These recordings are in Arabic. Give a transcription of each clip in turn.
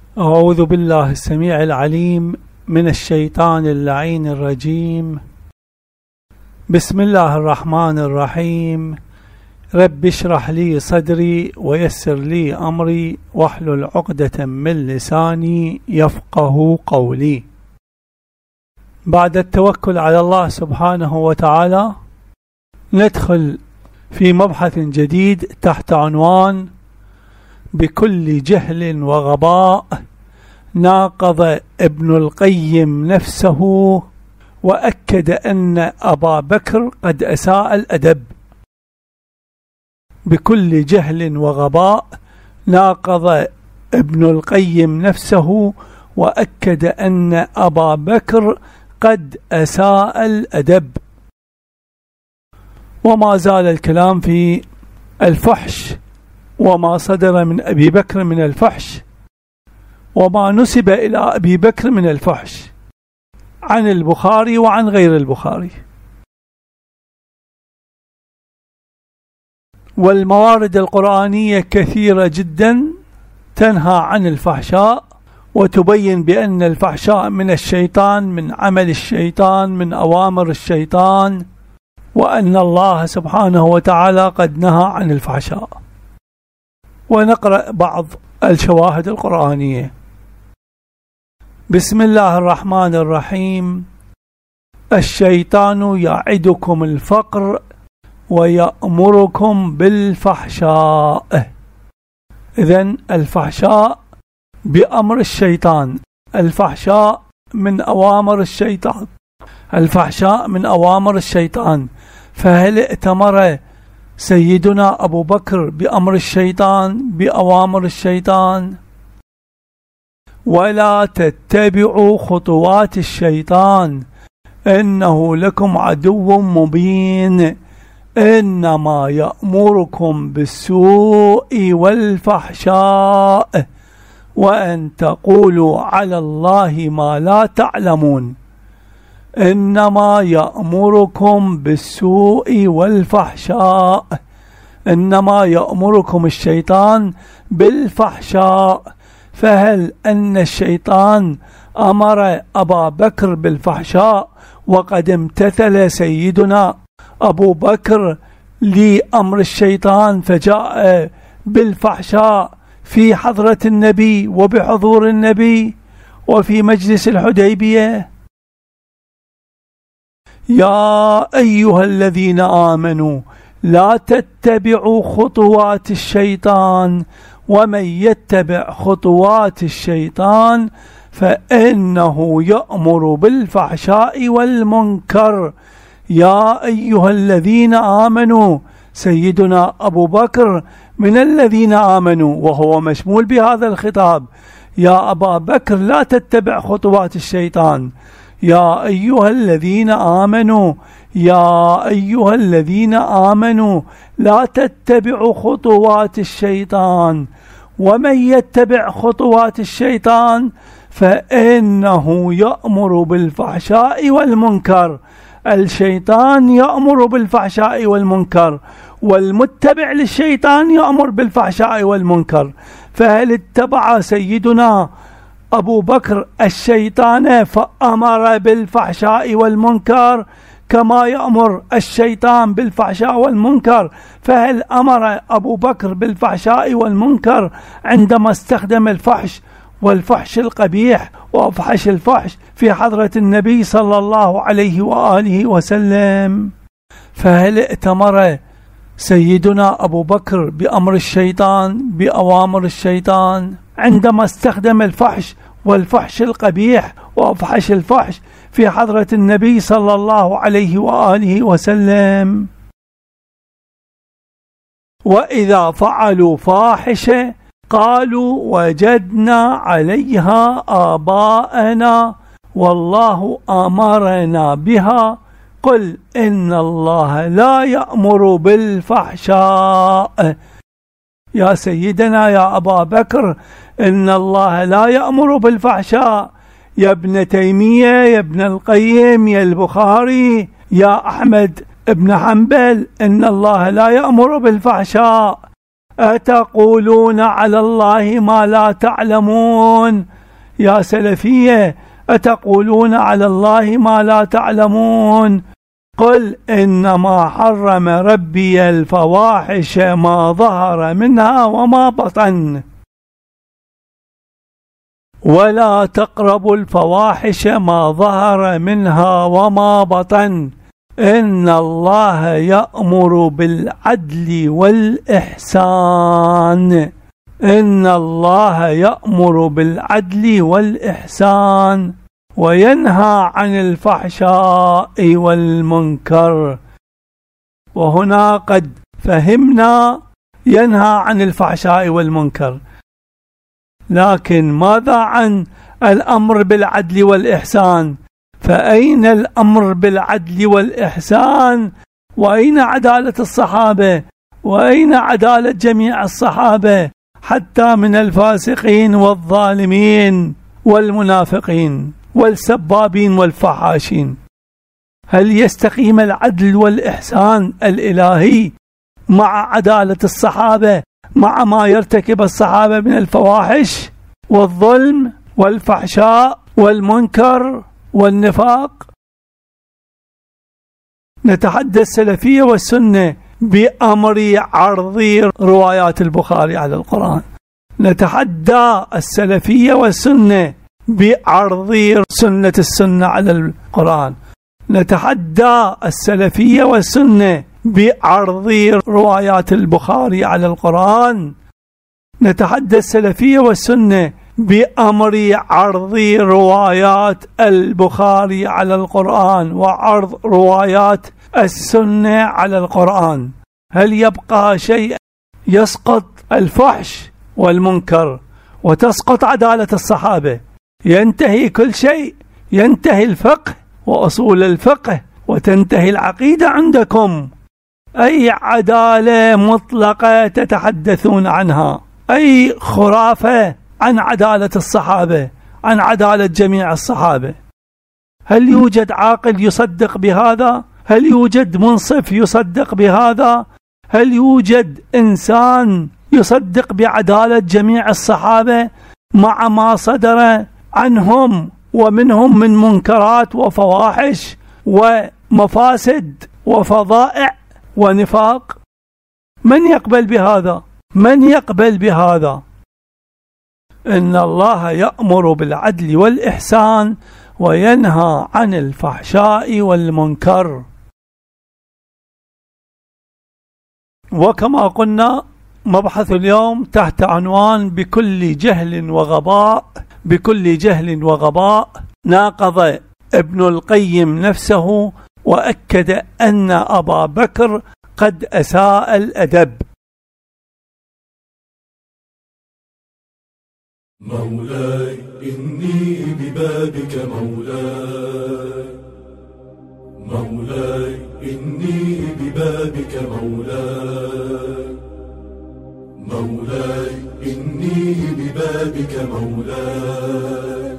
أعوذ بالله السميع العليم من الشيطان اللعين الرجيم. بسم الله الرحمن الرحيم. رب اشرح لي صدري ويسر لي أمري واحلل عقدة من لساني يفقه قولي. بعد التوكل على الله سبحانه وتعالى ندخل في مبحث جديد تحت عنوان بكل جهل وغباء ناقض ابن القيم نفسه وأكد أن أبا بكر قد أساء الأدب. بكل جهل وغباء ناقض ابن القيم نفسه وأكد أن أبا بكر قد أساء الأدب. وما زال الكلام في الفحش وما صدر من أبي بكر من الفحش وما نسب إلى أبي بكر من الفحش عن البخاري وعن غير البخاري. والموارد القرآنية كثيرة جدا تنهى عن الفحشاء وتبين بأن الفحشاء من الشيطان، من عمل الشيطان، من أوامر الشيطان، وأن الله سبحانه وتعالى قد نهى عن الفحشاء. ونقرأ بعض الشواهد القرآنية. بسم الله الرحمن الرحيم. الشيطان يعدكم الفقر ويأمركم بالفحشاء. إذن الفحشاء بأمر الشيطان، الفحشاء من أوامر الشيطان، الفحشاء من أوامر الشيطان. فهل ائتمر سيدنا أبو بكر بأمر الشيطان، بأوامر الشيطان؟ ولا تتبعوا خطوات الشيطان إنه لكم عدو مبين إنما يأمركم بالسوء والفحشاء وأن تقولوا على الله ما لا تعلمون. إنما يأمركم بالسوء والفحشاء، إنما يأمركم الشيطان بالفحشاء. فهل أن الشيطان أمر أبا بكر بالفحشاء وقد امتثل سيدنا أبو بكر لأمر الشيطان فجاء بالفحشاء في حضرة النبي وبحضور النبي وفي مجلس الحديبية؟ يا أيها الذين آمنوا لا تتبعوا خطوات الشيطان ومن يتبع خطوات الشيطان فإنه يأمر بالفحشاء والمنكر. يا أيها الذين آمنوا، سيدنا أبو بكر من الذين آمنوا وهو مشمول بهذا الخطاب. يا أبا بكر لا تتبع خطوات الشيطان. يا أيها الذين آمنوا، يا أيها الذين آمنوا لا تتبعوا خطوات الشيطان ومن يتبع خطوات الشيطان فإنه يأمر بالفحشاء والمنكر. الشيطان يأمر بالفحشاء والمنكر والمتبع للشيطان يأمر بالفحشاء والمنكر. فهل اتبع سيدنا أبو بكر الشيطان فأمر بالفحشاء والمنكر كما يأمر الشيطان بالفحشاء والمنكر؟ فهل أمر أبو بكر بالفحشاء والمنكر عندما استخدم الفحش والفحش القبيح وأفحش الفحش في حضرة النبي صلى الله عليه وآله وسلم؟ فهل ائتمر سيدنا أبو بكر بأمر الشيطان، بأوامر الشيطان عندما استخدم الفحش والفحش القبيح وأفحش الفحش في حضرة النبي صلى الله عليه وآله وسلم؟ وإذا فعلوا فاحشة قالوا وجدنا عليها آباءنا والله أمرنا بها قل إن الله لا يأمر بالفحشاء. يا سيدنا يا أبا بكر، إن الله لا يأمر بالفحشاء. يا ابن تيمية، يا ابن القيم، يا البخاري، يا أحمد ابن حنبل، إن الله لا يأمر بالفحشاء. أتقولون على الله ما لا تعلمون. يا سلفية، أتقولون على الله ما لا تعلمون. قل إنما حرم ربي الفواحش ما ظهر منها وما بطن ولا تقربوا الفواحش ما ظهر منها وما بطن إن الله يأمر بالعدل والإحسان. إن الله يأمر بالعدل والإحسان وينهى عن الفحشاء والمنكر. وهنا قد فهمنا ينهى عن الفحشاء والمنكر، لكن ماذا عن الأمر بالعدل والإحسان؟ فأين الأمر بالعدل والإحسان؟ وأين عدالة الصحابة؟ وأين عدالة جميع الصحابة حتى من الفاسقين والظالمين والمنافقين والسبابين والفحاشين؟ هل يستقيم العدل والإحسان الإلهي مع عدالة الصحابة مع ما يرتكب الصحابة من الفواحش والظلم والفحشاء والمنكر والنفاق؟ نتحدى السلفية والسنة بأمر عرض روايات البخاري على القرآن. نتحدى السلفية والسنة بعرض سنة السنة على القرآن. نتحدى السلفية والسنة بعرض روايات البخاري على القرآن. نتحدى السلفية والسنة بأمر عرض روايات البخاري على القرآن وعرض روايات السنة على القرآن. هل يبقى شيء؟ يسقط الفحش والمنكر وتسقط عدالة الصحابة، ينتهي كل شيء، ينتهي الفقه وأصول الفقه وتنتهي العقيدة عندكم. أي عدالة مطلقة تتحدثون عنها؟ أي خرافة عن عدالة الصحابة، عن عدالة جميع الصحابة؟ هل يوجد عاقل يصدق بهذا؟ هل يوجد منصف يصدق بهذا؟ هل يوجد إنسان يصدق بعدالة جميع الصحابة مع ما صدر عنهم ومنهم من منكرات وفواحش ومفاسد وفضائع ونفاق؟ من يقبل بهذا؟ من يقبل بهذا؟ إن الله يأمر بالعدل والإحسان وينهى عن الفحشاء والمنكر. وكما قلنا مبحث اليوم تحت عنوان بكل جهل وغباء. بكل جهل وغباء ناقض ابن القيم نفسه وأكد أن أبا بكر قد أساء الأدب. مولاي إني ببابك مولاي، مولاي إني ببابك مولاي، مولاي إني ببابك مولاي،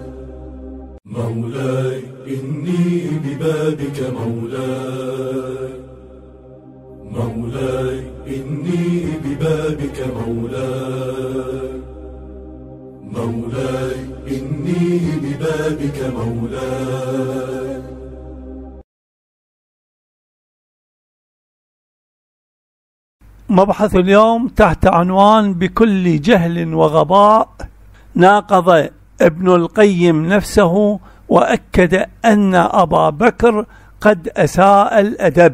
مولاي إني ببابك مولاي، مولاي إني ببابك مولاي، مولاي إني ببابك مولاي. مبحث اليوم تحت عنوان بكل جهل وغباء ناقض ابن القيم نفسه وأكد أن أبا بكر قد أساء الأدب.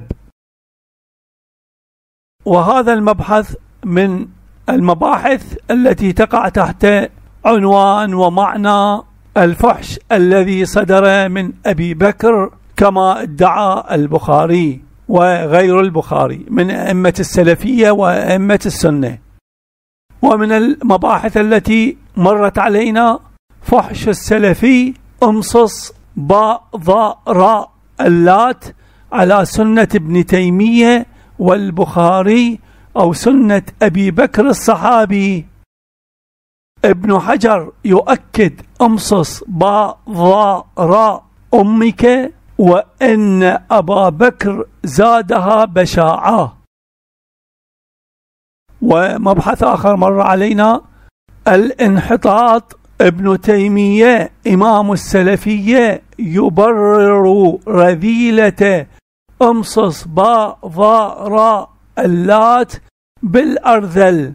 وهذا المبحث من المباحث التي تقع تحت عنوان ومعنى الفحش الذي صدر من أبي بكر كما ادعى البخاري وغير البخاري من أئمة السلفية وأئمة السنة. ومن المباحث التي مرت علينا فحش السلفي امصص باء ضاء راء اللات على سنة ابن تيمية والبخاري أو سنة أبي بكر الصحابي. ابن حجر يؤكد امصص باء ضاء راء أمك وإن أبا بكر زادها بشاعة. ومبحث آخر مر علينا الانحطاط. ابن تيمية إمام السلفية يبرر رذيلة امصص باء ضاء راء اللات بالأرذل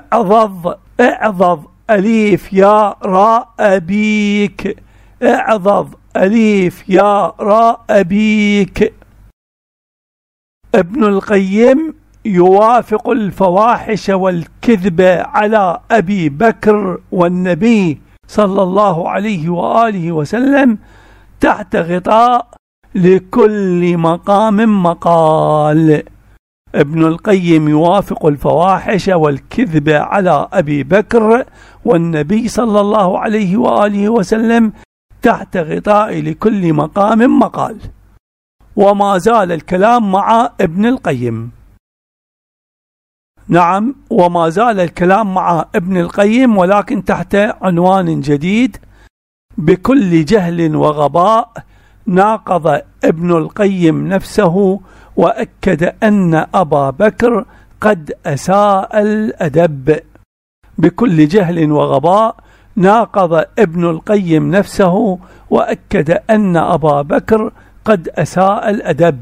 اعضض أليف ياء راء أبيك، اعضض أليف ياء راء أبيك. ابن القيم يوافق الفواحش والكذب على أبي بكر والنبي صلى الله عليه وآله وسلم تحت غطاء لكل مقام مقال. ابن القيم يوافق الفواحش والكذب على أبي بكر والنبي صلى الله عليه وآله وسلم تحت غطاء لكل مقام مقال. وما زال الكلام مع ابن القيم. نعم، وما زال الكلام مع ابن القيم، ولكن تحت عنوان جديد: بكل جهل وغباء ناقض ابن القيم نفسه وأكد أن أبا بكر قد أساء الأدب. بكل جهل وغباء ناقض ابن القيم نفسه وأكد أن أبا بكر قد أساء الأدب.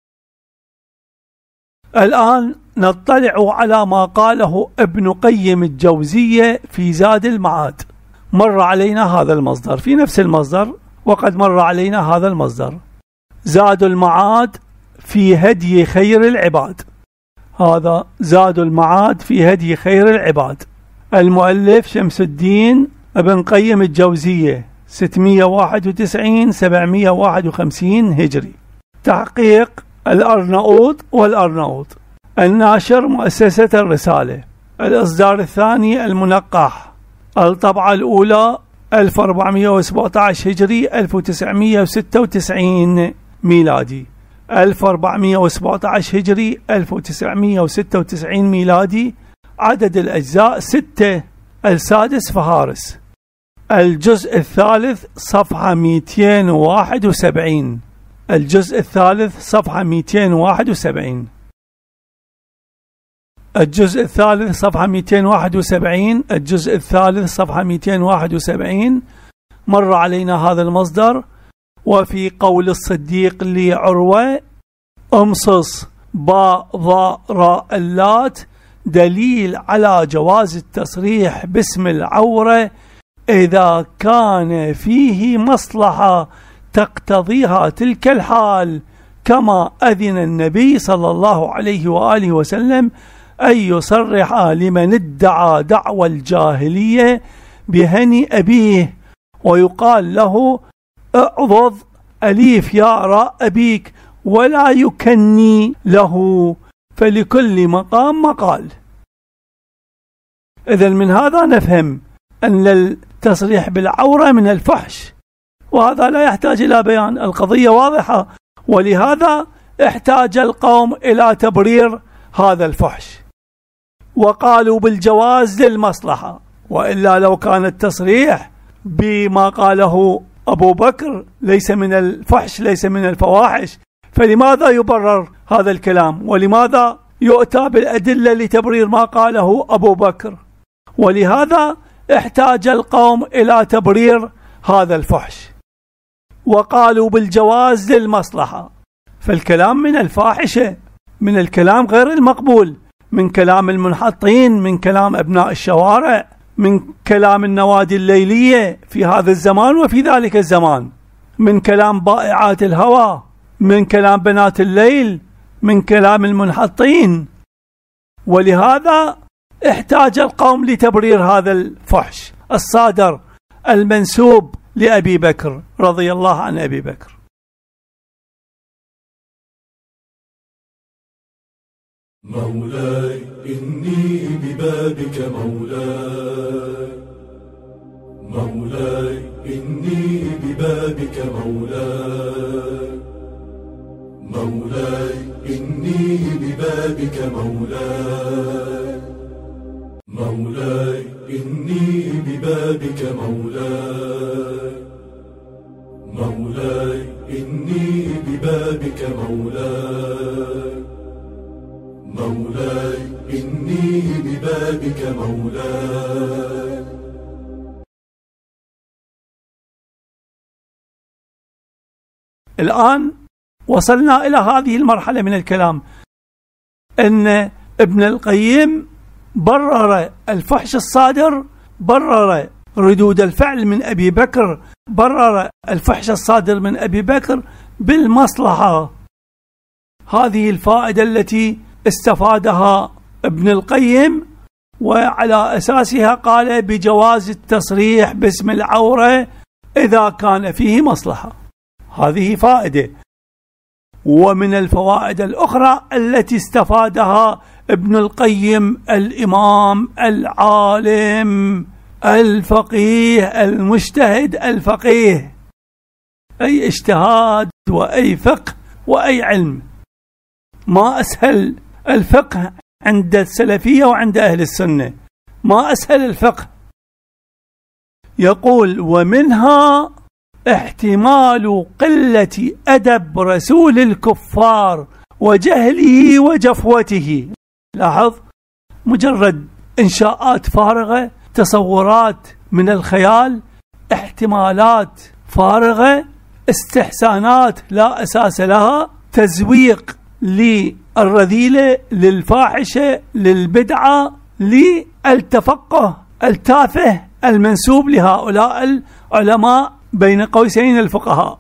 الآن نطلع على ما قاله ابن قيم الجوزية في زاد المعاد. مر علينا هذا المصدر في نفس المصدر، وقد مر علينا هذا المصدر: زاد المعاد في هدي خير العباد. هذا زاد المعاد في هدي خير العباد. المؤلف شمس الدين ابن قيم الجوزية 691-751 هجري. تحقيق الأرناؤوط والأرناؤوط. الناشر مؤسسة الرسالة. الإصدار الثاني المنقح. الطبعة الأولى 1417 هجري 1996 ميلادي. 1417 هجري 1996 ميلادي. عدد الأجزاء 6. السادس فهارس. الجزء الثالث صفحة 271. الجزء الثالث صفحة 271. الجزء الثالث صفحة 271. الجزء الثالث صفحة 271. مر علينا هذا المصدر. وفي قول الصديق لعروة: امصص باء ضاء راء اللات دليل على جواز التصريح باسم العورة إذا كان فيه مصلحة تقتضيها تلك الحال، كما أذن النبي صلى الله عليه وآله وسلم أن يصرح لمن ادعى دعوى الجاهلية بهني أبيه، ويقال له: اعضض أليف يا راء أبيك، ولا يكني له، فلكل مقام مقال. إذن من هذا نفهم أن التصريح بالعورة من الفحش، وهذا لا يحتاج إلى بيان، القضية واضحة. ولهذا احتاج القوم إلى تبرير هذا الفحش، وقالوا بالجواز للمصلحة. وإلا لو كان التصريح بما قاله أبو بكر ليس من الفحش، ليس من الفواحش، فلماذا يبرر هذا الكلام؟ ولماذا يؤتى بالأدلة لتبرير ما قاله أبو بكر؟ ولهذا احتاج القوم إلى تبرير هذا الفحش، وقالوا بالجواز للمصلحة. فالكلام من الفاحشة، من الكلام غير المقبول، من كلام المنحطين، من كلام أبناء الشوارع، من كلام النوادي الليلية في هذا الزمان وفي ذلك الزمان، من كلام بائعات الهوى، من كلام بنات الليل، من كلام المنحطين. ولهذا احتاج القوم لتبرير هذا الفحش الصادر المنسوب لأبي بكر رضي الله عن أبي بكر. مولاي إني ببابك مولاي، مولاي إني ببابك مولاي، مولاي إني ببابك مولاي، مولاي إني ببابك مولاي، مولاي إني ببابك مولاي، مولاي إني ببابك مولاي. الآن وصلنا إلى هذه المرحلة من الكلام، أن ابن القيم برر الفحش الصادر، برر ردود الفعل من أبي بكر، برر الفحش الصادر من أبي بكر بالمصلحة. هذه الفائدة التي استفادها ابن القيم، وعلى أساسها قال بجواز التصريح باسم العورة إذا كان فيه مصلحة. هذه فائدة. ومن الفوائد الأخرى التي استفادها ابن القيم الإمام العالم الفقيه المجتهد الفقيه، أي اجتهاد وأي فقه وأي علم، ما أسهل الفقه عند السلفية وعند أهل السنة، ما أسهل الفقه. يقول ومنها احتمال قلة أدب رسول الكفار وجهله وجفوته. لاحظ، مجرد إنشاءات فارغة، تصورات من الخيال، احتمالات فارغة، استحسانات لا أساس لها، تزويق للرذيلة، للفاحشة، للبدعة، للتفقه التافه المنسوب لهؤلاء العلماء بين قوسين الفقهاء.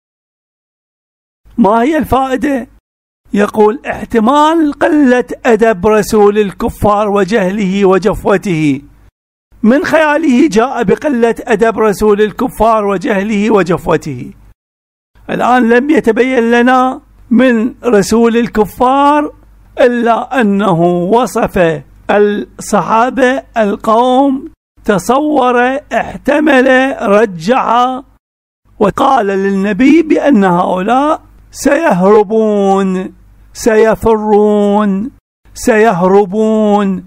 ما هي الفائدة؟ يقول احتمال قلة أدب رسول الكفار وجهله وجفوته. من خياله جاء بقلة أدب رسول الكفار وجهله وجفوته. الآن لم يتبين لنا من رسول الكفار إلا أنه وصف الصحابة القوم، تصور، احتمل، رجع، وقال للنبي بأن هؤلاء سيهربون، سيفرون، سيهربون،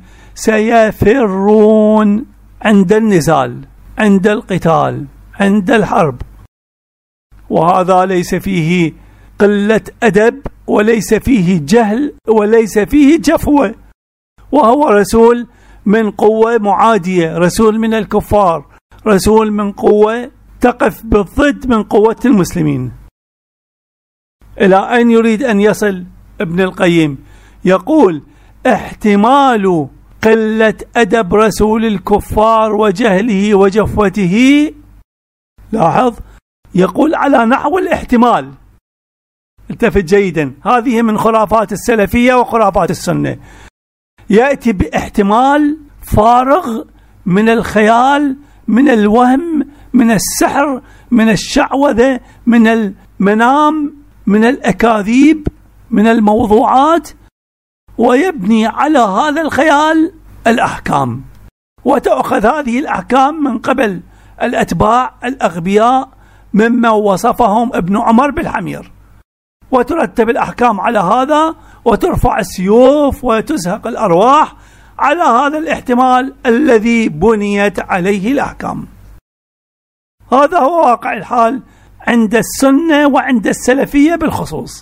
سيفرون عند النزال، عند القتال، عند الحرب. وهذا ليس فيه قلة أدب، وليس فيه جهل، وليس فيه جفوة، وهو رسول من قوة معادية، رسول من الكفار، رسول من قوة تقف بالضد من قوة المسلمين. إلى أين يريد أن يصل ابن القيم؟ يقول احتمال قلة أدب رسول الكفار وجهله وجفوته. لاحظ، يقول على نحو الاحتمال. التفت جيدا، هذه من خرافات السلفية وخرافات السنة. يأتي باحتمال فارغ من الخيال، من الوهم، من السحر، من الشعوذة، من المنام، من الأكاذيب، من الموضوعات، ويبني على هذا الخيال الأحكام، وتأخذ هذه الأحكام من قبل الأتباع الأغبياء مما وصفهم ابن عمر بالحمير، وترتب الأحكام على هذا، وترفع السيوف وتزهق الأرواح على هذا الاحتمال الذي بنيت عليه الأحكام. هذا هو واقع الحال عند السنة وعند السلفية بالخصوص.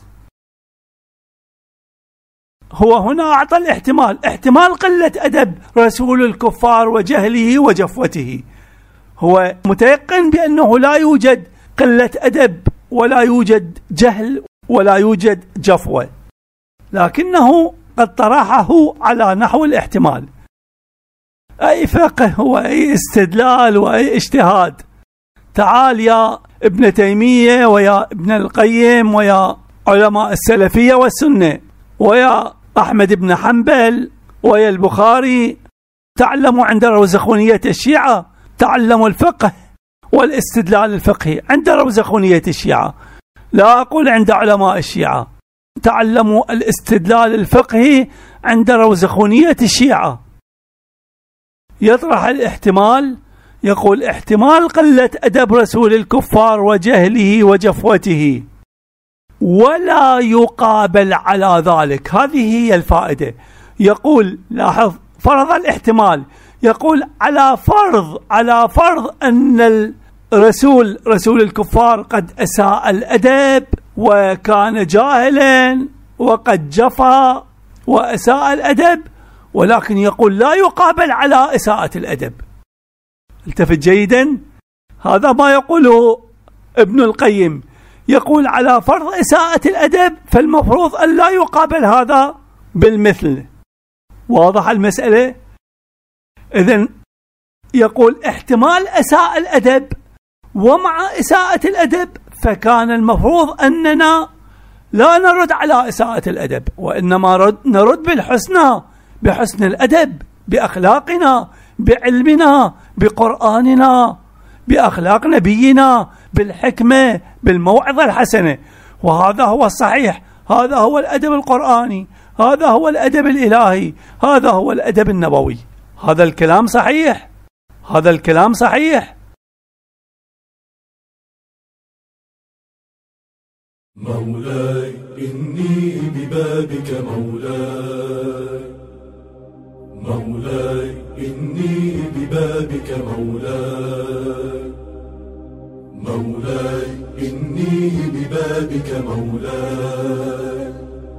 هو هنا أعطى الاحتمال، احتمال قلة أدب رسول الكفار وجهله وجفوته. هو متيقن بأنه لا يوجد قلة أدب، ولا يوجد جهل، ولا يوجد جفوة، لكنه قد طرحه على نحو الاحتمال. أي فقه وأي استدلال وأي اجتهاد. تعال يا ابن تيمية ويا ابن القيم ويا علماء السلفية والسنة ويا أحمد بن حنبل ويا البخاري، تعلموا عند روزخونية الشيعة، تعلموا الفقه والاستدلال الفقهي عند روزخونية الشيعة، لا أقول عند علماء الشيعة، تعلموا الاستدلال الفقهي عند روزخونية الشيعة. يطرح الاحتمال، يقول احتمال قلة أدب رسول الكفار وجهله وجفوته، ولا يقابل على ذلك. هذه هي الفائدة. يقول لاحظ، فرض الاحتمال، يقول على فرض أن رسول الكفار قد أساء الأدب وكان جاهلا وقد جفا وأساء الأدب، ولكن يقول لا يقابل على إساءة الأدب. التفت جيدا، هذا ما يقوله ابن القيم، يقول على فرض إساءة الأدب فالمفروض أن لا يقابل هذا بالمثل. واضح المسألة؟ إذن يقول احتمال إساءة الأدب، ومع إساءة الأدب فكان المفروض أننا لا نرد على إساءة الأدب، وإنما نرد بالحسنى، بحسن الأدب، بأخلاقنا، بعلمنا، بقرآننا، بأخلاق نبينا، بالحكمة، بالموعظة الحسنة. وهذا هو الصحيح، هذا هو الأدب القرآني، هذا هو الأدب الإلهي، هذا هو الأدب النبوي. هذا الكلام صحيح، هذا الكلام صحيح. مولاي إني ببابك مولاي، مولاي إني ببابك مولاي، مولاي إني ببابك مولاي،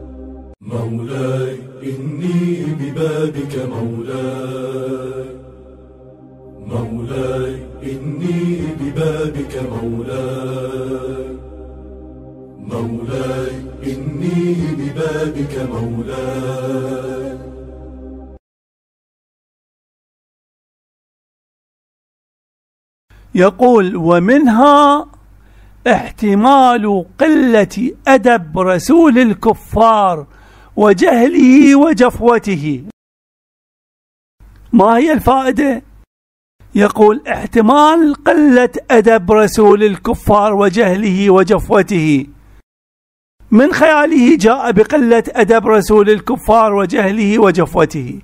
مولاي إني ببابك مولاي، مولاي إني ببابك مولاي، مولاي إني ببابك مولاي. يقول ومنها احتمال قلة أدب رسول الكفار وجهله وجفوته. ما هي الفائدة؟ يقول احتمال قلة أدب رسول الكفار وجهله وجفوته، من خياله جاء بقلة أدب رسول الكفار وجهله وجفوته.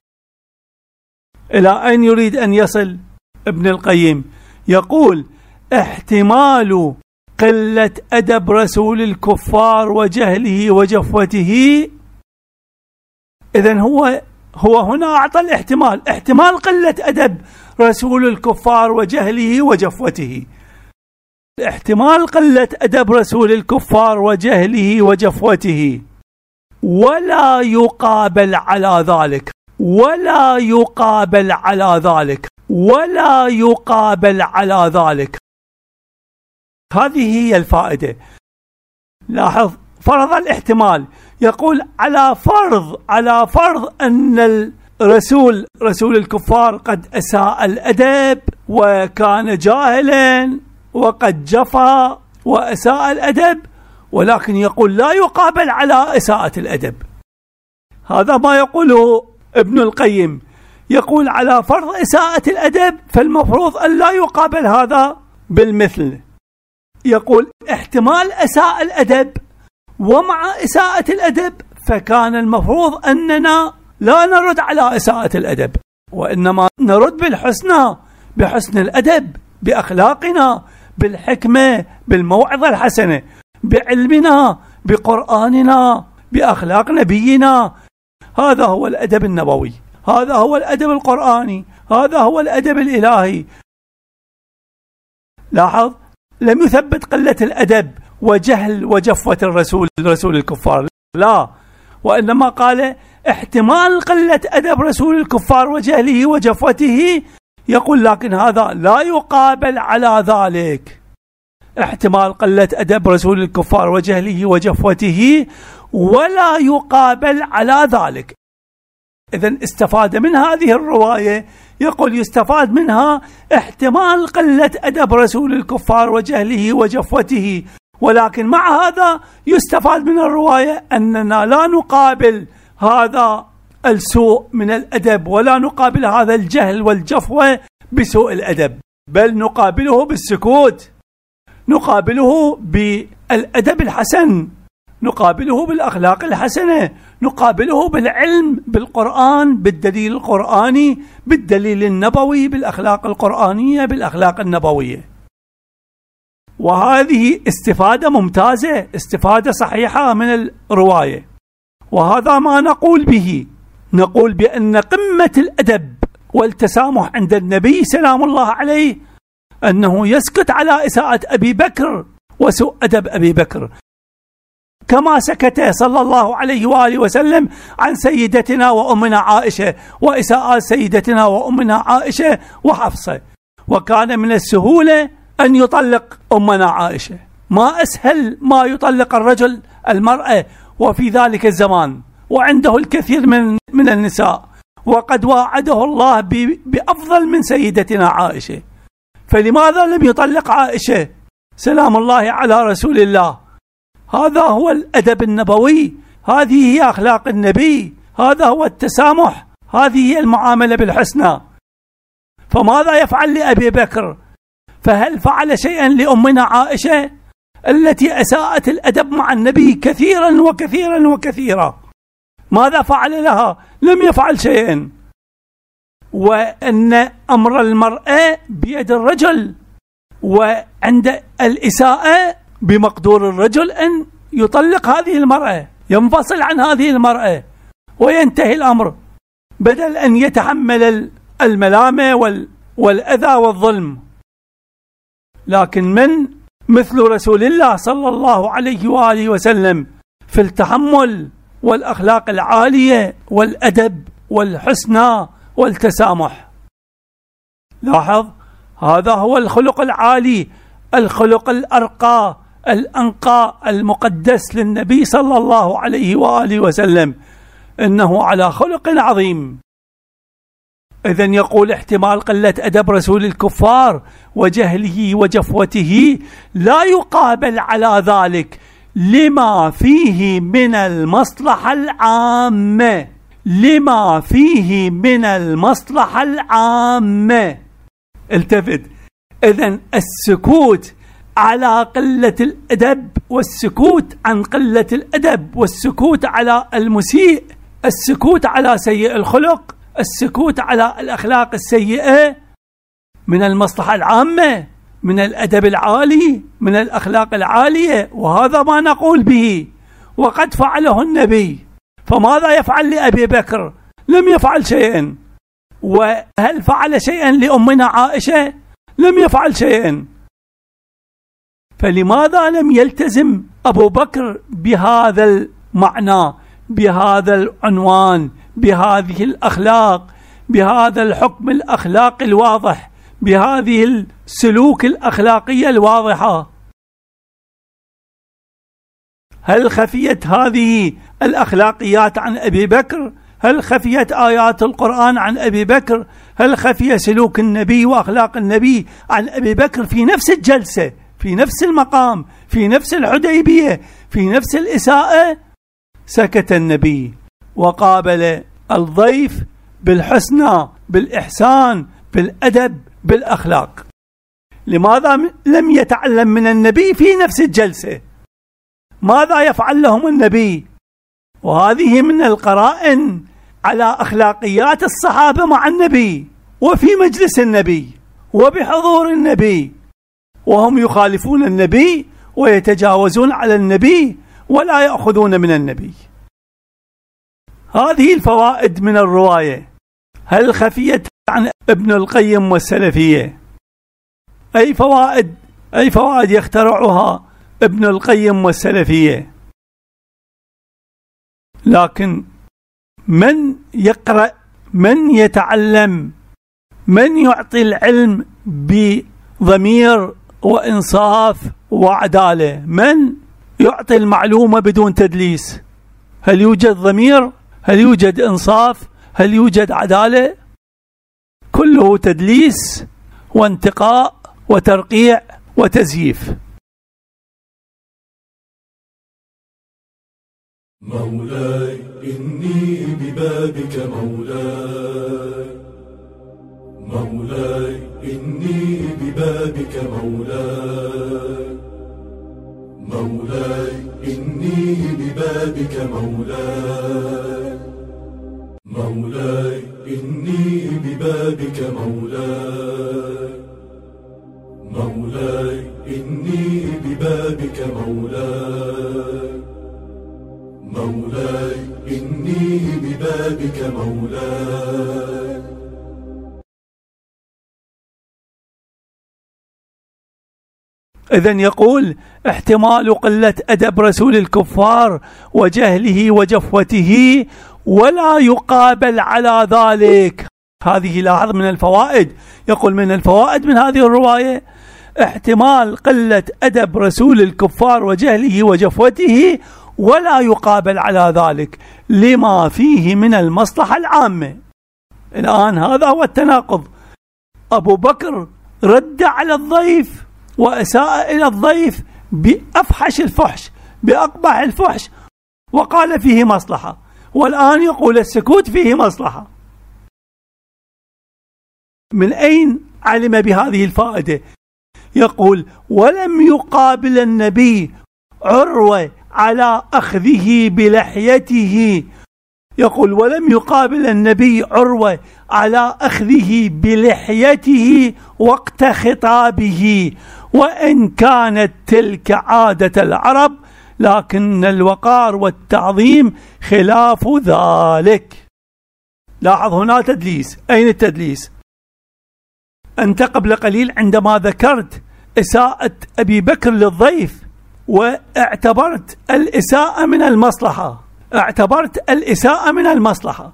إلى أين يريد أن يصل ابن القيم؟ يقول احتمال قلة أدب رسول الكفار وجهله وجفوته. إذن هو هنا أعطى الاحتمال، احتمال قلة أدب رسول الكفار وجهله وجفوته، احتمال قلة أدب رسول الكفار وجهله وجفوته، ولا يقابل على ذلك، ولا يقابل على ذلك، ولا يقابل على ذلك. هذه هي الفائدة. لاحظ، فرض الاحتمال، يقول على فرض أن رسول الكفار قد أساء الأدب وكان جاهلا وقد جفى وأساء الأدب، ولكن يقول لا يقابل على إساءة الأدب. هذا ما يقوله ابن القيم، يقول على فرض إساءة الأدب فالمفروض أن لا يقابل هذا بالمثل. يقول احتمال أساء الأدب، ومع إساءة الأدب فكان المفروض أننا لا نرد على إساءة الأدب، وإنما نرد بالحسنى، بحسن الأدب، بأخلاقنا، بالحكمة، بالموعظة الحسنة، بعلمنا، بقرآننا، بأخلاق نبينا. هذا هو الأدب النبوي، هذا هو الأدب القرآني، هذا هو الأدب الإلهي. لاحظ، لم يثبت قلة الأدب وجهل وجفوة رسول الكفار، لا، وإنما قال احتمال قلة أدب رسول الكفار وجهله وجفوته. يقول لكن هذا لا يقابل على ذلك، احتمال قلة أدب رسول الكفار وجهله وجفوته ولا يقابل على ذلك. إذن استفاد من هذه الرواية، يقول يستفاد منها احتمال قلة أدب رسول الكفار وجهله وجفوته، ولكن مع هذا يستفاد من الرواية أننا لا نقابل هذا السوء من الأدب، ولا نقابل هذا الجهل والجفوة بسوء الأدب، بل نقابله بالسكوت، نقابله بالأدب الحسن، نقابله بالأخلاق الحسنة، نقابله بالعلم، بالقرآن، بالدليل القرآني، بالدليل النبوي، بالأخلاق القرآنية، بالأخلاق النبوية. وهذه استفادة ممتازة، استفادة صحيحة من الرواية. وهذا ما نقول به، نقول بأن قمة الأدب والتسامح عند النبي سلام الله عليه أنه يسكت على إساءة أبي بكر وسوء أدب أبي بكر. كما سكت صلى الله عليه وآله وسلم عن سيدتنا وأمنا عائشة وإساءات سيدتنا وأمنا عائشة وحفصة. وكان من السهولة أن يطلق أمنا عائشة، ما أسهل ما يطلق الرجل المرأة وفي ذلك الزمان، وعنده الكثير من النساء، وقد واعده الله بأفضل من سيدتنا عائشة، فلماذا لم يطلق عائشة سلام الله على رسول الله؟ هذا هو الأدب النبوي، هذه هي أخلاق النبي، هذا هو التسامح، هذه هي المعاملة بالحسنى. فماذا يفعل لأبي بكر؟ فهل فعل شيئا لأمنا عائشة التي أساءت الأدب مع النبي كثيرا وكثيرا وكثيرا؟ ماذا فعل لها؟ لم يفعل شيئا. وأن أمر المرأة بيد الرجل، وعند الإساءة بمقدور الرجل أن يطلق هذه المرأة، ينفصل عن هذه المرأة وينتهي الأمر، بدل أن يتحمل الملامة والأذى والظلم. لكن من مثل رسول الله صلى الله عليه وآله وسلم في التحمل والأخلاق العالية والأدب والحسنى والتسامح. لاحظ، هذا هو الخلق العالي، الخلق الأرقى الأنقى المقدس للنبي صلى الله عليه وآله وسلم، إنه على خلق عظيم. إذن يقول احتمال قلة أدب رسول الكفار وجهله وجفوته لا يقابل على ذلك لما فيه من المصلحة العامة، لما فيه من المصلحة العامة. التفت، إذن السكوت على قلة الأدب والسكوت عن قلة الأدب والسكوت على المسيء، السكوت على سيء الخلق، السكوت على الأخلاق السيئة من المصلحة العامة، من الأدب العالي، من الأخلاق العالية، وهذا ما نقول به، وقد فعله النبي. فماذا يفعل لأبي بكر؟ لم يفعل شيئا. وهل فعل شيئا لأمنا عائشة؟ لم يفعل شيئا. فلماذا لم يلتزم أبو بكر بهذا المعنى، بهذا العنوان، بهذه الأخلاق، بهذا الحكم الأخلاقي الواضح، بهذه السلوك الأخلاقية الواضحة؟ هل خفيت هذه الأخلاقيات عن أبي بكر؟ هل خفيت آيات القرآن عن أبي بكر؟ هل خفي سلوك النبي وأخلاق النبي عن أبي بكر في نفس الجلسة، في نفس المقام، في نفس الحديبية، في نفس الإساءة؟ سكت النبي وقابل الضيف بالحسنى، بالإحسان، بالأدب، بالأخلاق. لماذا لم يتعلم من النبي في نفس الجلسة؟ ماذا يفعل لهم النبي؟ وهذه من القرائن على أخلاقيات الصحابة مع النبي وفي مجلس النبي وبحضور النبي، وهم يخالفون النبي ويتجاوزون على النبي ولا يأخذون من النبي. هذه الفوائد من الرواية. هل خفيت عن ابن القيم والسلفية؟ أي فوائد يخترعها ابن القيم والسلفية؟ لكن من يقرأ، من يتعلم، من يعطي العلم بضمير وإنصاف وعدالة، من يعطي المعلومة بدون تدليس؟ هل يوجد ضمير؟ هل يوجد إنصاف؟ هل يوجد عدالة؟ كله تدليس وانتقاء وترقيع وتزييف. مولاي إني ببابك مولاي، مولاي إني ببابك مولاي، مولاي إني ببابك مولاي، مولاي إني ببابك مولاي، مولاي إني ببابك مولاي، مولاي إني ببابك مولاي. إذن يقول احتمال قلة أدب رسول الكفار وجهله وجفوته ولا يقابل على ذلك. هذه لاحظ من الفوائد، يقول من الفوائد من هذه الرواية احتمال قلة أدب رسول الكفار وجهله وجفوته ولا يقابل على ذلك لما فيه من المصلحة العامة. الآن هذا هو التناقض. أبو بكر رد على الضيف وأساء إلى الضيف بأفحش الفحش، بأقبح الفحش، وقال فيه مصلحة، والآن يقول السكوت فيه مصلحة. من أين علم بهذه الفائدة؟ يقول ولم يقابل النبي عروة على أخذه بلحيته، يقول ولم يقابل النبي عروة على أخذه بلحيته وقت خطابه، وإن كانت تلك عادة العرب لكن الوقار والتعظيم خلاف ذلك. لاحظ هنا تدليس. أين التدليس؟ أنت قبل قليل عندما ذكرت إساءة أبي بكر للضيف واعتبرت الإساءة من المصلحة، اعتبرت الإساءة من المصلحة،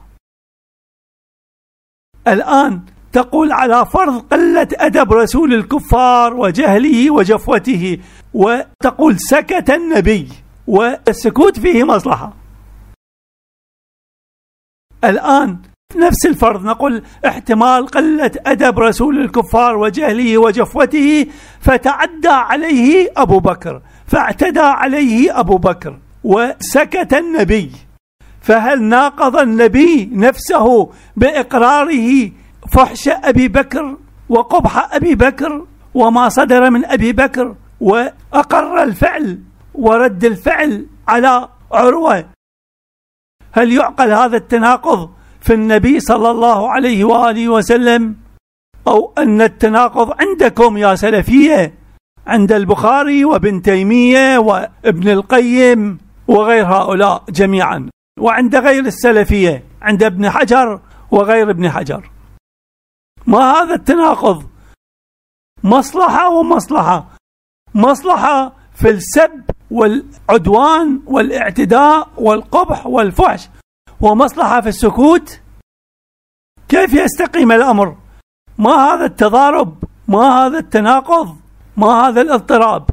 الآن تقول على فرض قلة أدب رسول الكفار وجهله وجفوته، وتقول سكت النبي والسكوت فيه مصلحة. الآن نفس الفرض نقول احتمال قلة أدب رسول الكفار وجهله وجفوته فتعدى عليه أبو بكر، فاعتدى عليه أبو بكر وسكت النبي، فهل ناقض النبي نفسه بإقراره فحش أبي بكر وقبح أبي بكر وما صدر من أبي بكر، وأقر الفعل ورد الفعل على عروة؟ هل يعقل هذا التناقض في النبي صلى الله عليه وآله وسلم؟ أو أن التناقض عندكم يا سلفية عند البخاري وابن تيمية وابن القيم وغير هؤلاء جميعا، وعند غير السلفية عند ابن حجر وغير ابن حجر؟ ما هذا التناقض؟ مصلحة ومصلحة، مصلحة في السب والعدوان والاعتداء والقبح والفحش، ومصلحة في السكوت. كيف يستقيم الأمر؟ ما هذا التضارب؟ ما هذا التناقض؟ ما هذا الاضطراب؟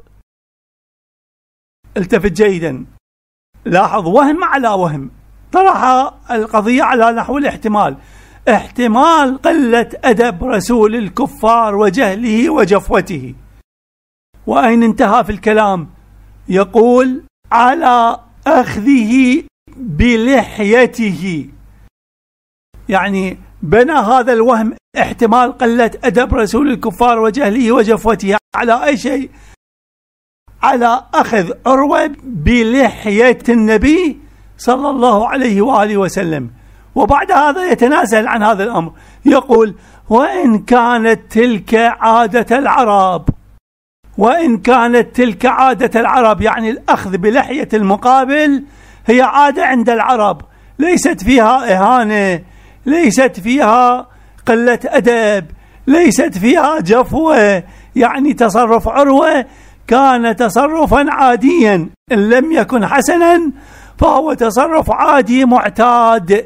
التفت جيدا، لاحظ وهم على وهم، طرح القضية على نحو الاحتمال، احتمال قلة أدب رسول الكفار وجهله وجفوته. وأين انتهى في الكلام؟ يقول على أخذه بلحيته، يعني بنى هذا الوهم احتمال قلة أدب رسول الكفار وجهله وجفوته على أي شيء؟ على أخذ عروة بلحية النبي صلى الله عليه وآله وسلم. وبعد هذا يتنازل عن هذا الأمر، يقول وإن كانت تلك عادة العرب، وإن كانت تلك عادة العرب، يعني الأخذ بلحية المقابل هي عادة عند العرب، ليست فيها إهانة، ليست فيها قلة أدب، ليست فيها جفوة، يعني تصرف عروة كان تصرفا عاديا، إن لم يكن حسنا فهو تصرف عادي معتاد.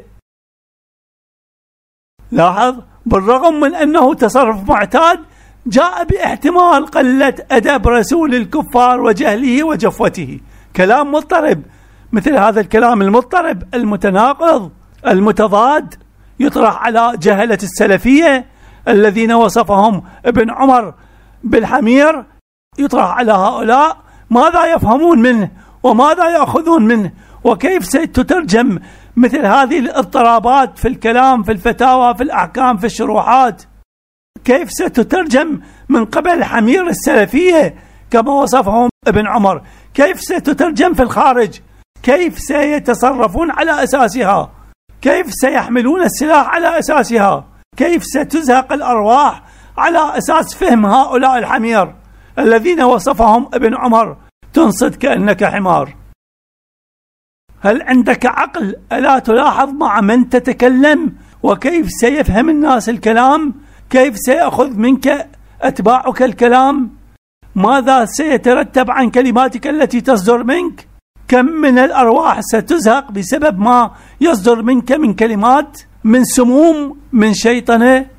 لاحظ، بالرغم من أنه تصرف معتاد جاء باحتمال قلة أدب رسول الكفار وجهله وجفوته. كلام مضطرب، مثل هذا الكلام المضطرب المتناقض المتضاد يطرح على جهلة السلفية الذين وصفهم ابن عمر بالحمير، يطرح على هؤلاء ماذا يفهمون منه وماذا يأخذون منه، وكيف ستترجم مثل هذه الاضطرابات في الكلام، في الفتاوى، في الأحكام، في الشروحات، كيف ستترجم من قبل حمير السلفية كما وصفهم ابن عمر، كيف ستترجم في الخارج، كيف سيتصرفون على أساسها، كيف سيحملون السلاح على أساسها، كيف ستزهق الأرواح على أساس فهم هؤلاء الحمير الذين وصفهم ابن عمر تنصت كأنك حمار. هل عندك عقل؟ ألا تلاحظ مع من تتكلم وكيف سيفهم الناس الكلام؟ كيف سيأخذ منك أتباعك الكلام؟ ماذا سيترتب عن كلماتك التي تصدر منك؟ كم من الأرواح ستزهق بسبب ما يصدر منك من كلمات، من سموم، من شيطنة.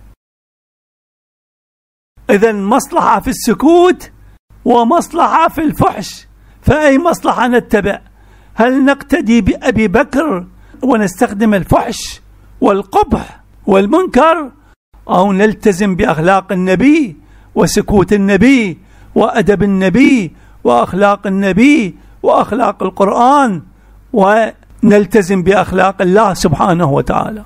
إذن مصلحة في السكوت ومصلحة في الفحش، فأي مصلحة نتبع؟ هل نقتدي بأبي بكر ونستخدم الفحش والقبح والمنكر، أو نلتزم بأخلاق النبي وسكوت النبي وأدب النبي وأخلاق النبي وأخلاق القرآن، ونلتزم بأخلاق الله سبحانه وتعالى؟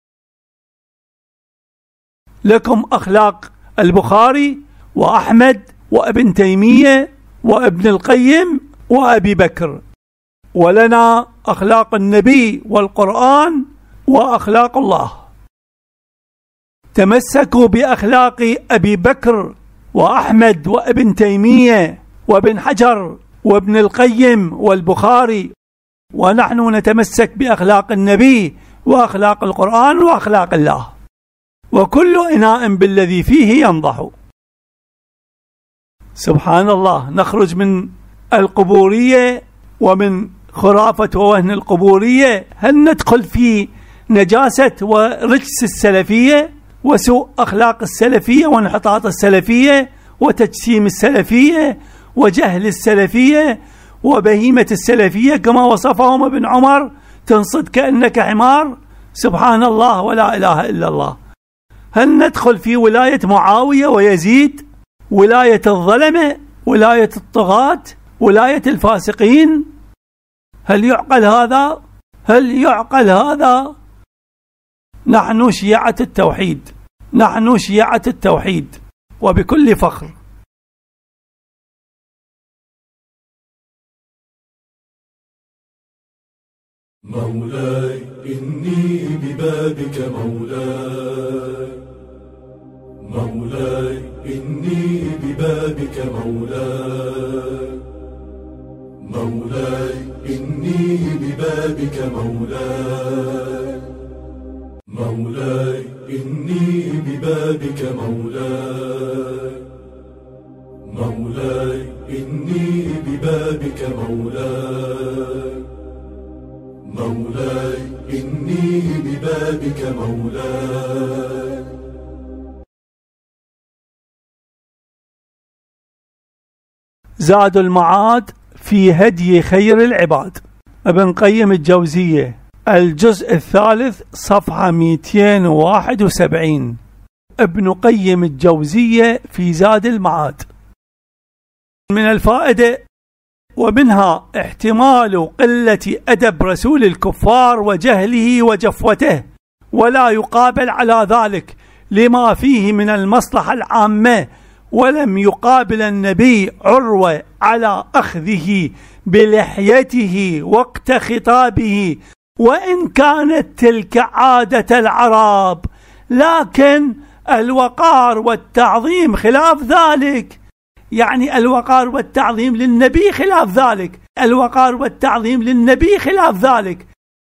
لكم أخلاق البخاري وأحمد وابن تيمية وابن القيم وأبي بكر، ولنا أخلاق النبي والقرآن وأخلاق الله. تمسكوا بأخلاق أبي بكر وأحمد وابن تيمية وابن حجر وابن القيم والبخاري، ونحن نتمسك بأخلاق النبي وأخلاق القرآن وأخلاق الله. وكل إناء بالذي فيه ينضح. سبحان الله، نخرج من القبورية ومن خرافة ووهن القبورية، هل ندخل في نجاسة ورجس السلفية وسوء أخلاق السلفية وانحطاط السلفية وتجسيم السلفية وجهل السلفية وبهيمة السلفية كما وصفهم ابن عمر، تنصت كأنك حمار؟ سبحان الله ولا إله إلا الله. هل ندخل في ولاية معاوية ويزيد، ولاية الظلمة، ولاية الطغاة، ولاية الفاسقين؟ هل يعقل هذا؟ هل يعقل هذا؟ نحن شيعة التوحيد، نحن شيعة التوحيد وبكل فخر. مولاي إني ببابك مولاي، مولاي إني ببابك مولاي، مولاي إني ببابك مولاي، مولاي إني ببابك مولاي، مولاي إني ببابك مولاي، مولاي إني ببابك مولاي. زاد المعاد في هدي خير العباد، ابن قيم الجوزية، الجزء الثالث صفحة 271. ابن قيم الجوزية في زاد المعاد. من الفائدة ومنها احتمال قلة أدب رسول الكفار وجهله وجفوته، ولا يقابل على ذلك لما فيه من المصلحة العامة، ولم يقابل النبي عروة على أخذه بلحيته وقت خطابه، وإن كانت تلك عادة العرب، لكن الوقار والتعظيم خلاف ذلك. يعني الوقار والتعظيم للنبي خلاف ذلك، الوقار والتعظيم للنبي خلاف ذلك.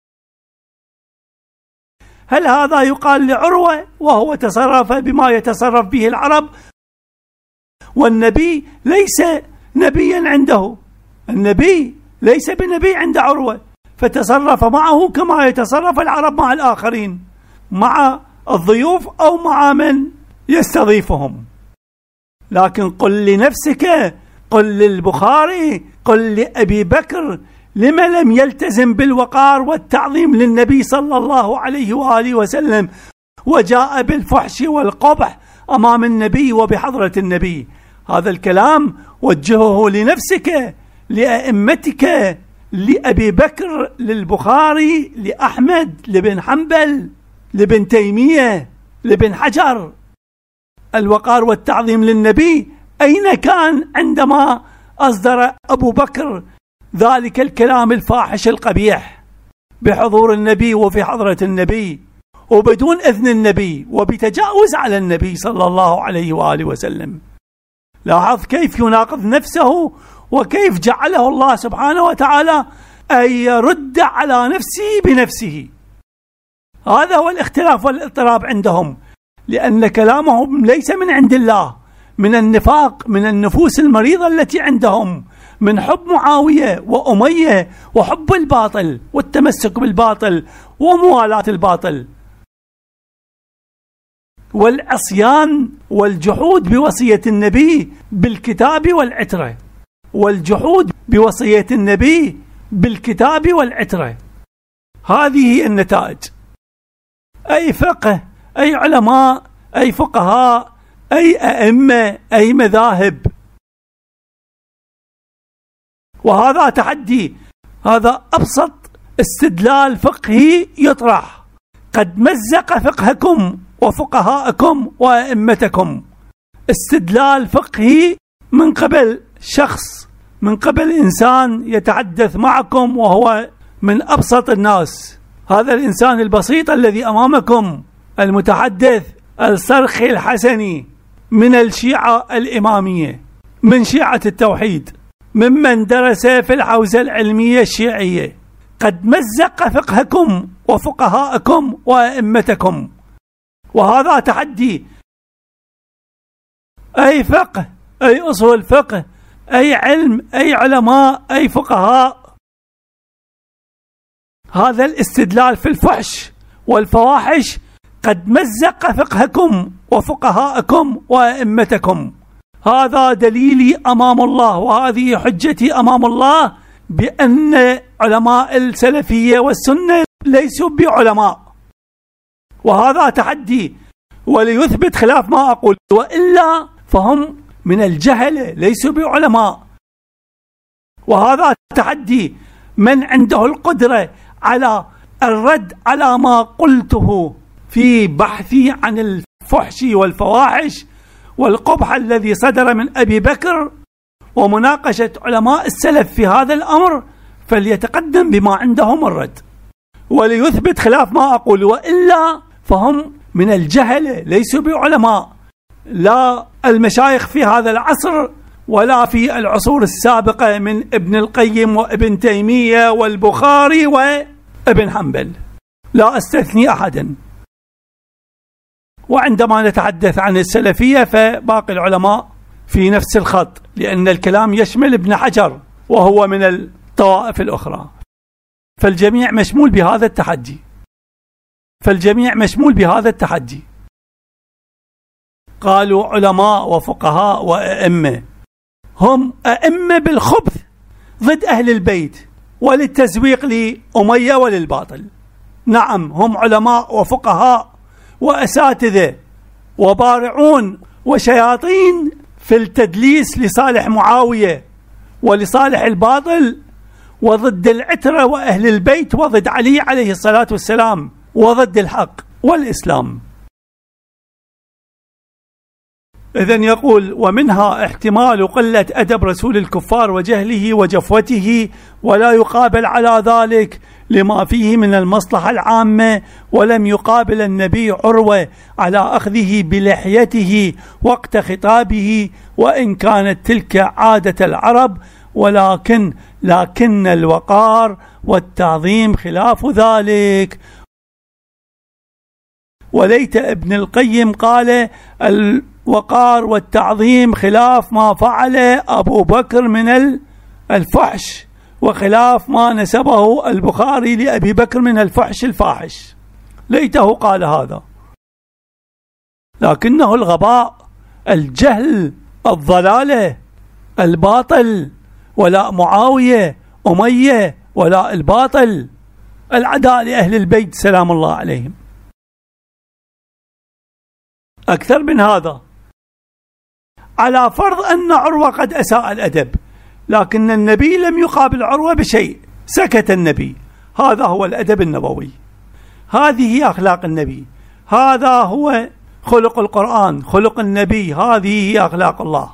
هل هذا يقال لعروة وهو تصرف بما يتصرف به العرب؟ والنبي ليس نبيا عنده، النبي ليس بنبي عند عروة، فتصرف معه كما يتصرف العرب مع الآخرين، مع الضيوف أو مع من يستضيفهم. لكن قل لنفسك، قل للبخاري، قل لأبي بكر، لما لم يلتزم بالوقار والتعظيم للنبي صلى الله عليه وآله وسلم، وجاء بالفحش والقبح أمام النبي وبحضرة النبي؟ هذا الكلام وجهه لنفسك، لأئمتك، لأبي بكر، للبخاري، لأحمد، لابن حنبل، لابن تيمية، لابن حجر. الوقار والتعظيم للنبي أين كان عندما أصدر أبو بكر ذلك الكلام الفاحش القبيح بحضور النبي وفي حضرة النبي وبدون إذن النبي وبتجاوز على النبي صلى الله عليه وآله وسلم؟ لاحظ كيف يناقض نفسه، وكيف جعله الله سبحانه وتعالى أن يرد على نفسه بنفسه. هذا هو الاختلاف والاضطراب عندهم، لأن كلامهم ليس من عند الله، من النفاق، من النفوس المريضة التي عندهم، من حب معاوية وأمية وحب الباطل والتمسك بالباطل وموالاة الباطل والعصيان والجحود بوصية النبي بالكتاب والعترة، والجحود بوصية النبي بالكتاب والعترة. هذه النتائج. أي فقه، أي علماء، أي فقهاء، أي أئمة، أي مذاهب. وهذا تحدي، هذا أبسط استدلال فقهي يطرح. قد مزق فقهكم وفقهاءكم وأئمتكم. استدلال فقهي من قبل شخص، من قبل إنسان يتحدث معكم وهو من أبسط الناس. هذا الإنسان البسيط الذي أمامكم، المتحدث الصرخي الحسني من الشيعة الإمامية، من شيعة التوحيد، ممن درس في الحوزة العلمية الشيعية. قد مزق فقهكم وفقهاءكم وأئمتكم. وهذا تحدي. أي فقه، أي أصول فقه، أي علم، أي علماء، أي فقهاء. هذا الاستدلال في الفحش والفواحش قد مزق فقهكم وفقهاءكم وأئمتكم. هذا دليلي أمام الله، وهذه حجتي أمام الله بأن علماء السلفية والسنة ليسوا بعلماء. وهذا تحدي، وليثبت خلاف ما أقول، وإلا فهم من الجهل ليسوا بعلماء. وهذا تحدي. من عنده القدرة على الرد على ما قلته في بحثي عن الفحش والفواحش والقبح الذي صدر من أبي بكر ومناقشة علماء السلف في هذا الأمر، فليتقدم بما عندهم الرد، وليثبت خلاف ما أقول، وإلا فهم من الجهل ليسوا بعلماء. لا المشايخ في هذا العصر ولا في العصور السابقة من ابن القيم وابن تيمية والبخاري وابن حنبل، لا أستثني أحدا. وعندما نتحدث عن السلفية فباقي العلماء في نفس الخط، لأن الكلام يشمل ابن حجر وهو من الطوائف الأخرى. فالجميع مشمول بهذا التحدي، فالجميع مشمول بهذا التحدي. قالوا علماء وفقهاء وأئمة، هم أئمة بالخبث ضد أهل البيت وللتزويق لأمية وللباطل. نعم، هم علماء وفقهاء وأساتذة وبارعون وشياطين في التدليس لصالح معاوية ولصالح الباطل وضد العترة وأهل البيت وضد علي عليه الصلاة والسلام وضد الحق والإسلام. إذن يقول: ومنها احتمال قلة أدب رسول الكفار وجهله وجفوته، ولا يقابل على ذلك لما فيه من المصلحة العامة، ولم يقابل النبي عروة على أخذه بلحيته وقت خطابه، وإن كانت تلك عادة العرب، لكن الوقار والتعظيم خلاف ذلك. وليت ابن القيم قال: الوقار والتعظيم خلاف ما فعل أبو بكر من الفحش، وخلاف ما نسبه البخاري لأبي بكر من الفحش الفاحش. ليته قال هذا، لكنه الغباء، الجهل، الضلالة، الباطل، ولا معاوية، أمية، ولا الباطل، العداء لأهل البيت سلام الله عليهم. أكثر من هذا، على فرض أن عروة قد أساء الأدب، لكن النبي لم يقابل عروة بشيء، سكت النبي. هذا هو الأدب النبوي، هذه هي أخلاق النبي، هذا هو خلق القرآن، خلق النبي، هذه هي أخلاق الله.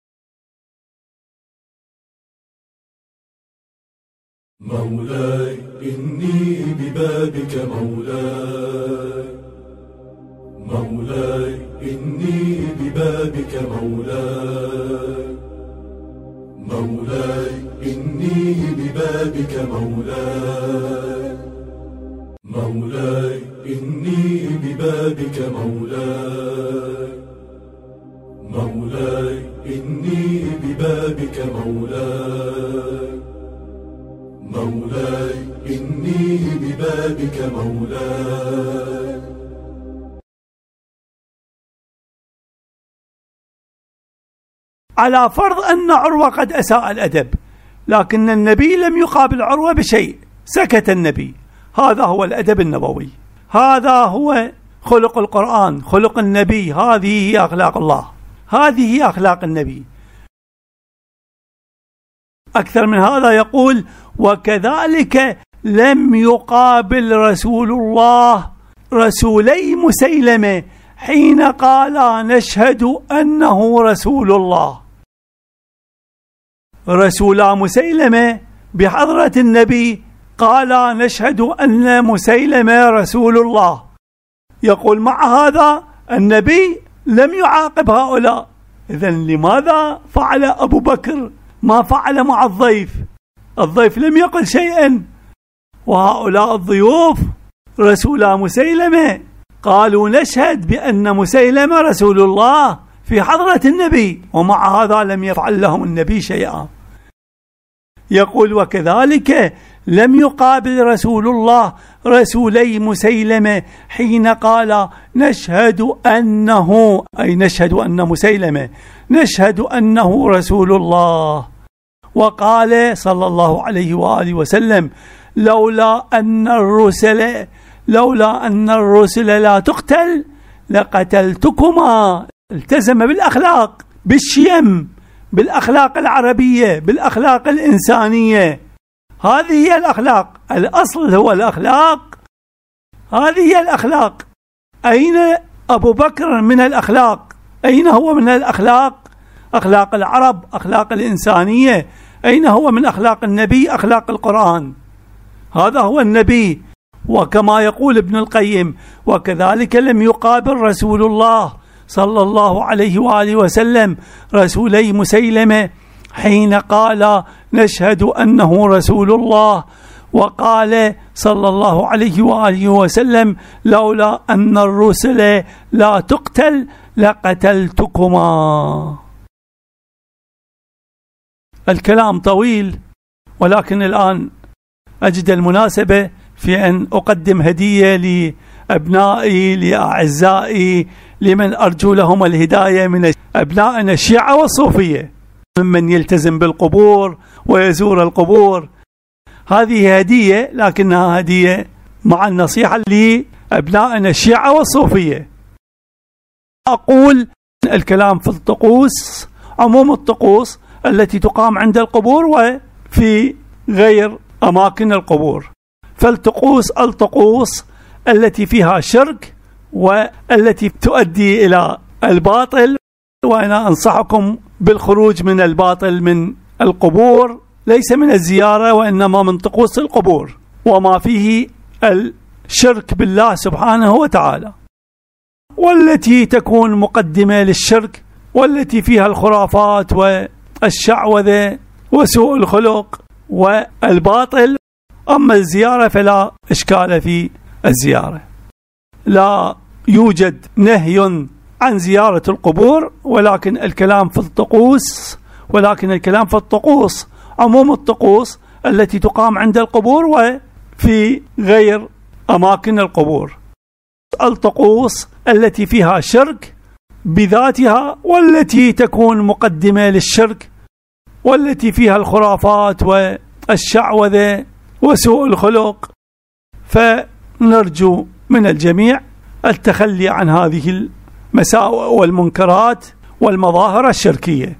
مولاي إني ببابك مولاي، مولاي إني ببابك مولاي، مولاي إني ببابك مولاي، مولاي إني ببابك مولاي، مولاي ببابك مولاي. على فرض أن عروة قد أساء الأدب، لكن النبي لم يقابل عروة بشيء، سكت النبي. هذا هو الأدب النبوي، هذا هو خلق القرآن، خلق النبي، هذه هي أخلاق الله، هذه هي أخلاق النبي. أكثر من هذا يقول: وكذلك لم يقابل رسول الله رسولي مسيلمة حين قال نشهد أنه رسول الله. رسول مسيلمة بحضرة النبي قال نشهد أن مسيلمة رسول الله. يقول مع هذا النبي لم يعاقب هؤلاء. إذن لماذا فعل أبو بكر ما فعل مع الضيف؟ الضيف لم يقل شيئا، وهؤلاء الضيوف رسول مسيلمة قالوا نشهد بأن مسيلمة رسول الله في حضرة النبي، ومع هذا لم يفعل لهم النبي شيئا. يقول: وكذلك لم يقابل رسول الله رسولي مسيلمة حين قال نشهد أنه، أي نشهد أن مسيلمة، نشهد أنه رسول الله. وقال صلى الله عليه وآله وسلم: لولا أن الرسل لا تقتل لقتلتكما. التزم بالأخلاق، بالشيم، بالأخلاق العربية، بالأخلاق الإنسانية. هذه هي الأخلاق، الأصل هو الأخلاق، هذه هي الأخلاق. أين أبو بكر من الأخلاق؟ أين هو من الأخلاق؟ أخلاق العرب، أخلاق الإنسانية. أين هو من أخلاق النبي؟ أخلاق القرآن. هذا هو النبي. وكما يقول ابن القيم: وكذلك لم يقابل رسول الله صلى الله عليه وآله وسلم رسولي مسيلمة حين قال نشهد أنه رسول الله، وقال صلى الله عليه وآله وسلم: لولا أن الرسل لا تقتل لقتلتكما. الكلام طويل، ولكن الآن أجد المناسبة في أن أقدم هدية لأبنائي، لأعزائي، لمن أرجو لهم الهداية من أبنائنا الشيعة والصوفية، ممن يلتزم بالقبور ويزور القبور. هذه هدية، لكنها هدية مع النصيحة لأبنائنا الشيعة والصوفية. أقول الكلام في الطقوس، عموم الطقوس التي تقام عند القبور وفي غير أماكن القبور. الطقوس التي فيها شرك والتي تؤدي إلى الباطل، وأنا أنصحكم بالخروج من الباطل من القبور، ليس من الزيارة وإنما من طقوس القبور وما فيه الشرك بالله سبحانه وتعالى، والتي تكون مقدمة للشرك، والتي فيها الخرافات والشعوذة وسوء الخلق والباطل. أما الزيارة فلا إشكال في الزيارة، لا يوجد نهي عن زيارة القبور، ولكن الكلام في الطقوس عموم الطقوس التي تقام عند القبور وفي غير أماكن القبور. الطقوس التي فيها شرك بذاتها، والتي تكون مقدمة للشرك، والتي فيها الخرافات والشعوذة وسوء الخلق، فنرجو من الجميع التخلي عن هذه المساوئ والمنكرات والمظاهر الشركية.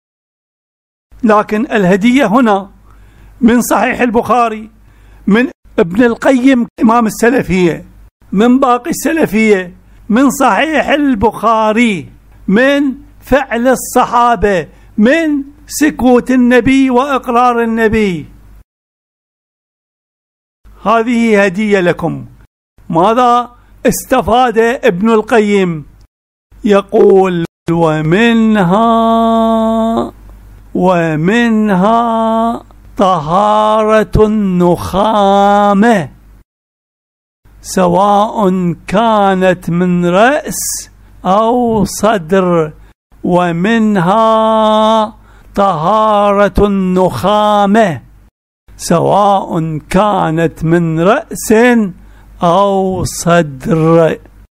لكن الهدية هنا من صحيح البخاري، من ابن القيم إمام السلفية، من باقي السلفية، من صحيح البخاري، من فعل الصحابة، من سكوت النبي وإقرار النبي. هذه هدية لكم. ماذا استفاد ابن القيم؟ يقول: ومنها طهارة النخامة، سواء كانت من رأس أو صدر. ومنها طهارة النخامة، سواء كانت من رأس أو صدر.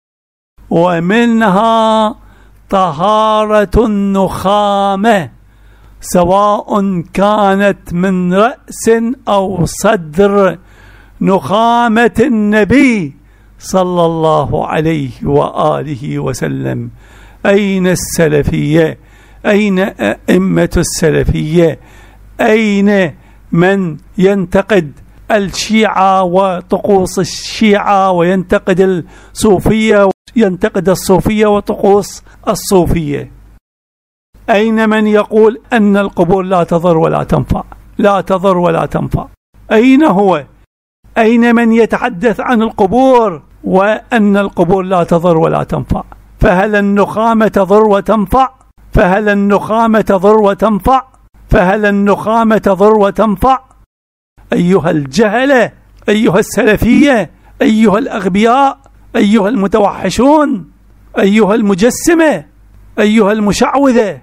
ومنها طهارة النخامة سواء كانت من رأس أو صدر، نخامة النبي صلى الله عليه وآله وسلم. أين السلفية؟ أين أئمة السلفية؟ أين من ينتقد الشيعة وطقوس الشيعة وينتقد الصوفية، ينتقد الصوفية وطقوس الصوفية؟ أين من يقول أن القبور لا تضر ولا تنفع، لا تضر ولا تنفع؟ أين هو؟ أين من يتحدث عن القبور وأن القبور لا تضر ولا تنفع؟ فهل النخامة تضر وتنفع؟ فهل النخامة تضر وتنفع؟ فهل النخامة تضر وتنفع؟ أيها الجهلة، أيها السلفية، أيها الأغبياء، أيها المتوحشون، أيها المجسمة، أيها المشعوذة،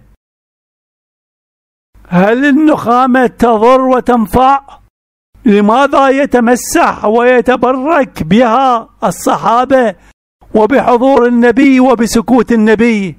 هل النخامة تضر وتنفع؟ لماذا يتمسح ويتبرك بها الصحابة وبحضور النبي وبسكوت النبي؟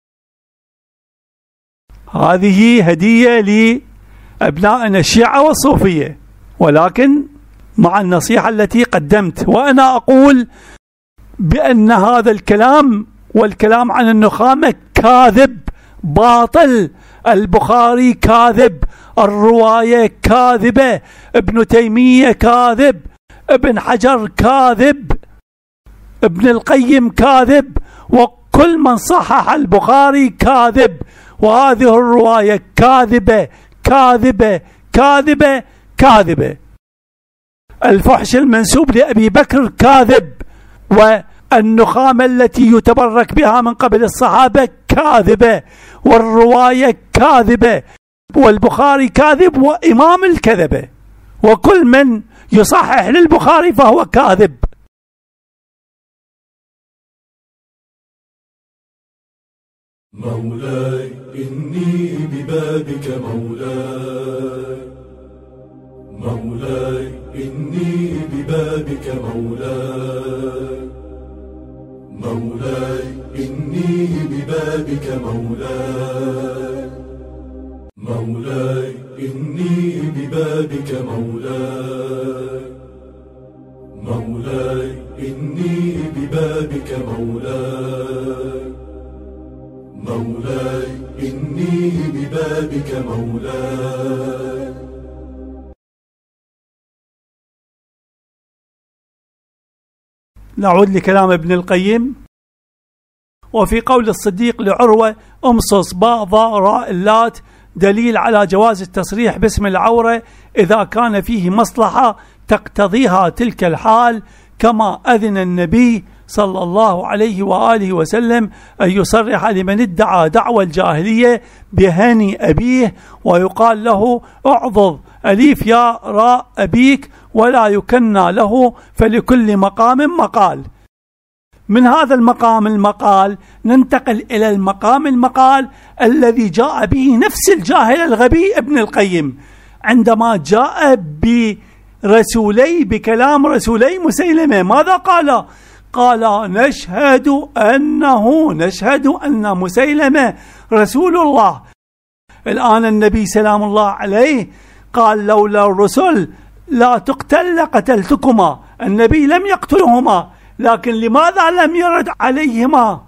هذه هدية لأبنائنا الشيعة والصوفية، ولكن مع النصيحة التي قدمت. وأنا أقول بأن هذا الكلام والكلام عن النخامة كاذب باطل. البخاري كاذب، الرواية كاذبة، ابن تيمية كاذب، ابن حجر كاذب، ابن القيم كاذب، وكل من صحح البخاري كاذب. وهذه الرواية كاذبة كاذبة كاذبة كاذبة. الفحش المنسوب لأبي بكر كاذب، والنخامة التي يتبرك بها من قبل الصحابة كاذبة، والرواية كاذبة، والبخاري كاذب وإمام الكذبة، وكل من يصحح للبخاري فهو كاذب. مولاي إني ببابك مولاي، مولاي إني ببابك مولاي، مولاي إني ببابك مولاي، مولاي إني ببابك مولاي، مولاي إني ببابك مولاي، مولاي إني ببابك مولاي. نعود لكلام ابن القيم. وفي قول الصديق لعروة امصص باء ضاء راء اللات دليل على جواز التصريح باسم العورة إذا كان فيه مصلحة تقتضيها تلك الحال، كما أذن النبي صلى الله عليه وآله وسلم أن يصرح لمن ادعى دعوى الجاهلية بهني أبيه، ويقال له اعضض أليف يا راء أبيك ولا يكنى له، فلكل مقام مقال. من هذا المقال ننتقل إلى المقال الذي جاء به نفس الجاهل الغبي ابن القيم عندما جاء بكلام رسولي مسيلمة. ماذا قال؟ قال نشهد أن مسيلمة رسول الله. الآن النبي سلام الله عليه قال على الرسل لا تقتل لقتلتكما. النبي لم يقتلهما، لكن لماذا لم يرد عليهما؟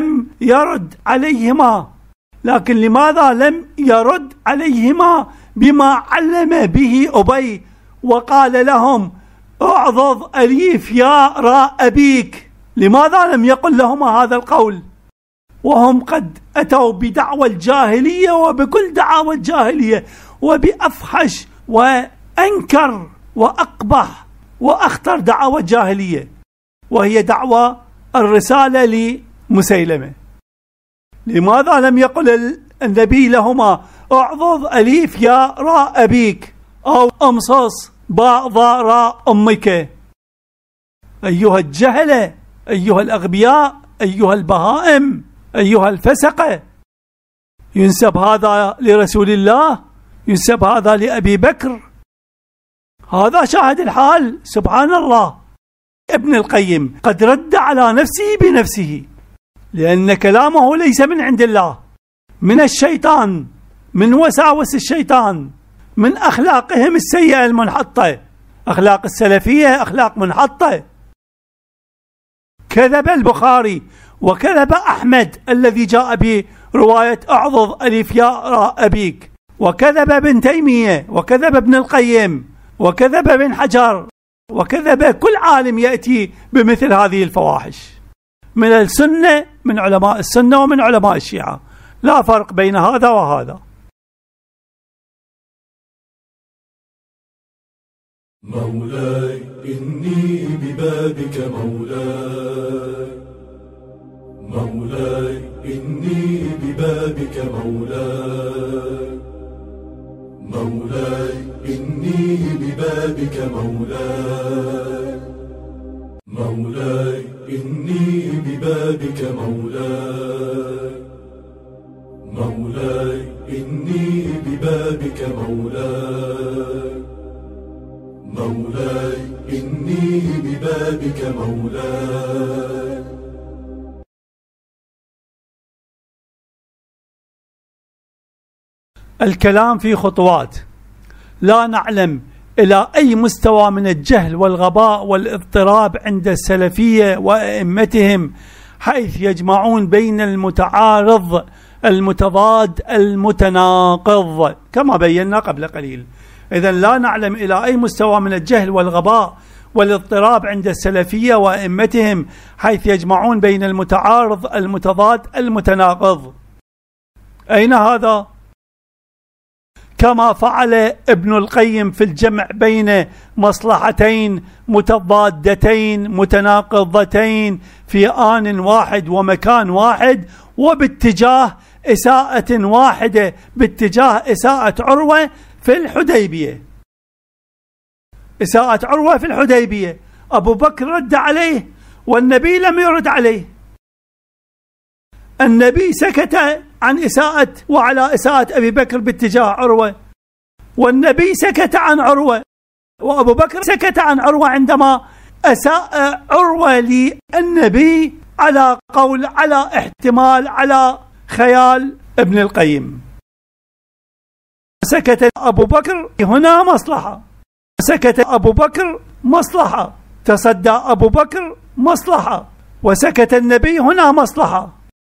لكن لماذا لم يرد عليهما بما علم به أبي وقال لهم اعضض أليف يا راء أبيك؟ لماذا لم يقل لهما هذا القول وهم قد أتوا بدعوى الجاهلية وبكل دعوى الجاهلية وبأفحش وأنكر وأقبح وأخطر دعوى الجاهلية، وهي دعوى الرسالة لمسيلمة؟ لماذا لم يقل النبي لهما اعضض أليف يا راء أبيك أو امصص باء ضاء راء أمك؟ أيها الجهلة، أيها الأغبياء، أيها البهائم، أيها الفسقة، ينسب هذا لرسول الله؟ ينسب هذا لأبي بكر؟ هذا شاهد الحال. سبحان الله. ابن القيم قد رد على نفسه بنفسه، لأن كلامه ليس من عند الله، من الشيطان، من وساوس الشيطان، من أخلاقهم السيئة المنحطة. أخلاق السلفية أخلاق منحطة. كذب البخاري وكذب أحمد الذي جاء برواية أعضض ألف ياء راء أبيك، وكذب ابن تيمية، وكذب ابن القيم، وكذب ابن حجر، وكذب كل عالم يأتي بمثل هذه الفواحش من السنة، من علماء السنة ومن علماء الشيعة، لا فرق بين هذا وهذا. مولاي إني ببابك مولاي، مولاي إني ببابك مولاي، مولاي إني ببابك مولاي، مولاي إني ببابك مولاي، مولاي إني ببابك مولاي، مولاي إني ببابك مولاي. الكلام في خطوات. لا نعلم إلى أي مستوى من الجهل والغباء والاضطراب عند السلفية وأئمتهم حيث يجمعون بين المتعارض المتضاد المتناقض كما بينا قبل قليل. إذن لا نعلم إلى أي مستوى من الجهل والغباء والاضطراب عند السلفية وأئمتهم حيث يجمعون بين المتعارض المتضاد المتناقض. أين هذا؟ كما فعل ابن القيم في الجمع بين مصلحتين متضادتين متناقضتين في آن واحد ومكان واحد وباتجاه إساءة واحدة، باتجاه إساءة عروة في الحديبية. إساءة عروة في الحديبية، أبو بكر رد عليه والنبي لم يرد عليه. النبي سكت عن إساءة وعلى إساءة أبي بكر باتجاه عروة، والنبي سكت عن عروة، وأبو بكر سكت عن عروة عندما أساء عروة للنبي على قول، على احتمال، على خيال ابن القيم. سكت أبو بكر هنا مصلحة، سكت أبو بكر مصلحة، تصدى أبو بكر مصلحة، وسكت النبي هنا مصلحة.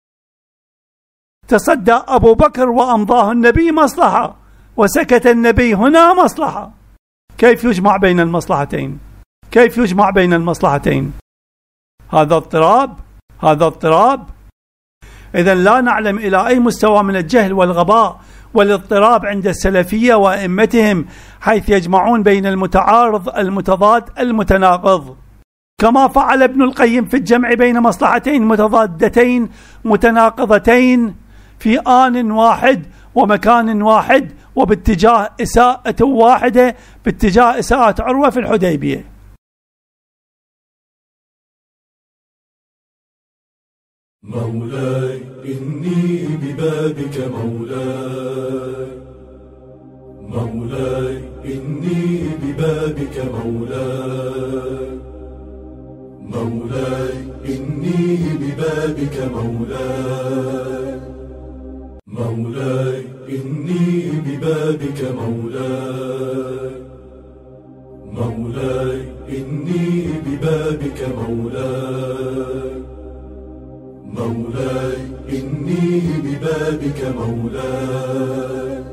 تصدى أبو بكر وأمضاه النبي مصلحة، وسكت النبي هنا مصلحة. كيف يجمع بين المصلحتين؟ كيف يجمع بين المصلحتين؟ هذا اضطراب، هذا اضطراب. إذن لا نعلم إلى أي مستوى من الجهل والغباء والاضطراب عند السلفية وأئمتهم حيث يجمعون بين المتعارض المتضاد المتناقض كما فعل ابن القيم في الجمع بين مصلحتين متضادتين متناقضتين في آن واحد ومكان واحد وباتجاه إساءة واحدة، باتجاه إساءة عروة في الحديبية. مولاي إني ببابك مولاي، مولاي إني ببابك مولاي، مولاي إني ببابك مولاي، مولاي إني ببابك مولاي، مولاي إني ببابك مولاي، مولاي إني ببابك مولاي.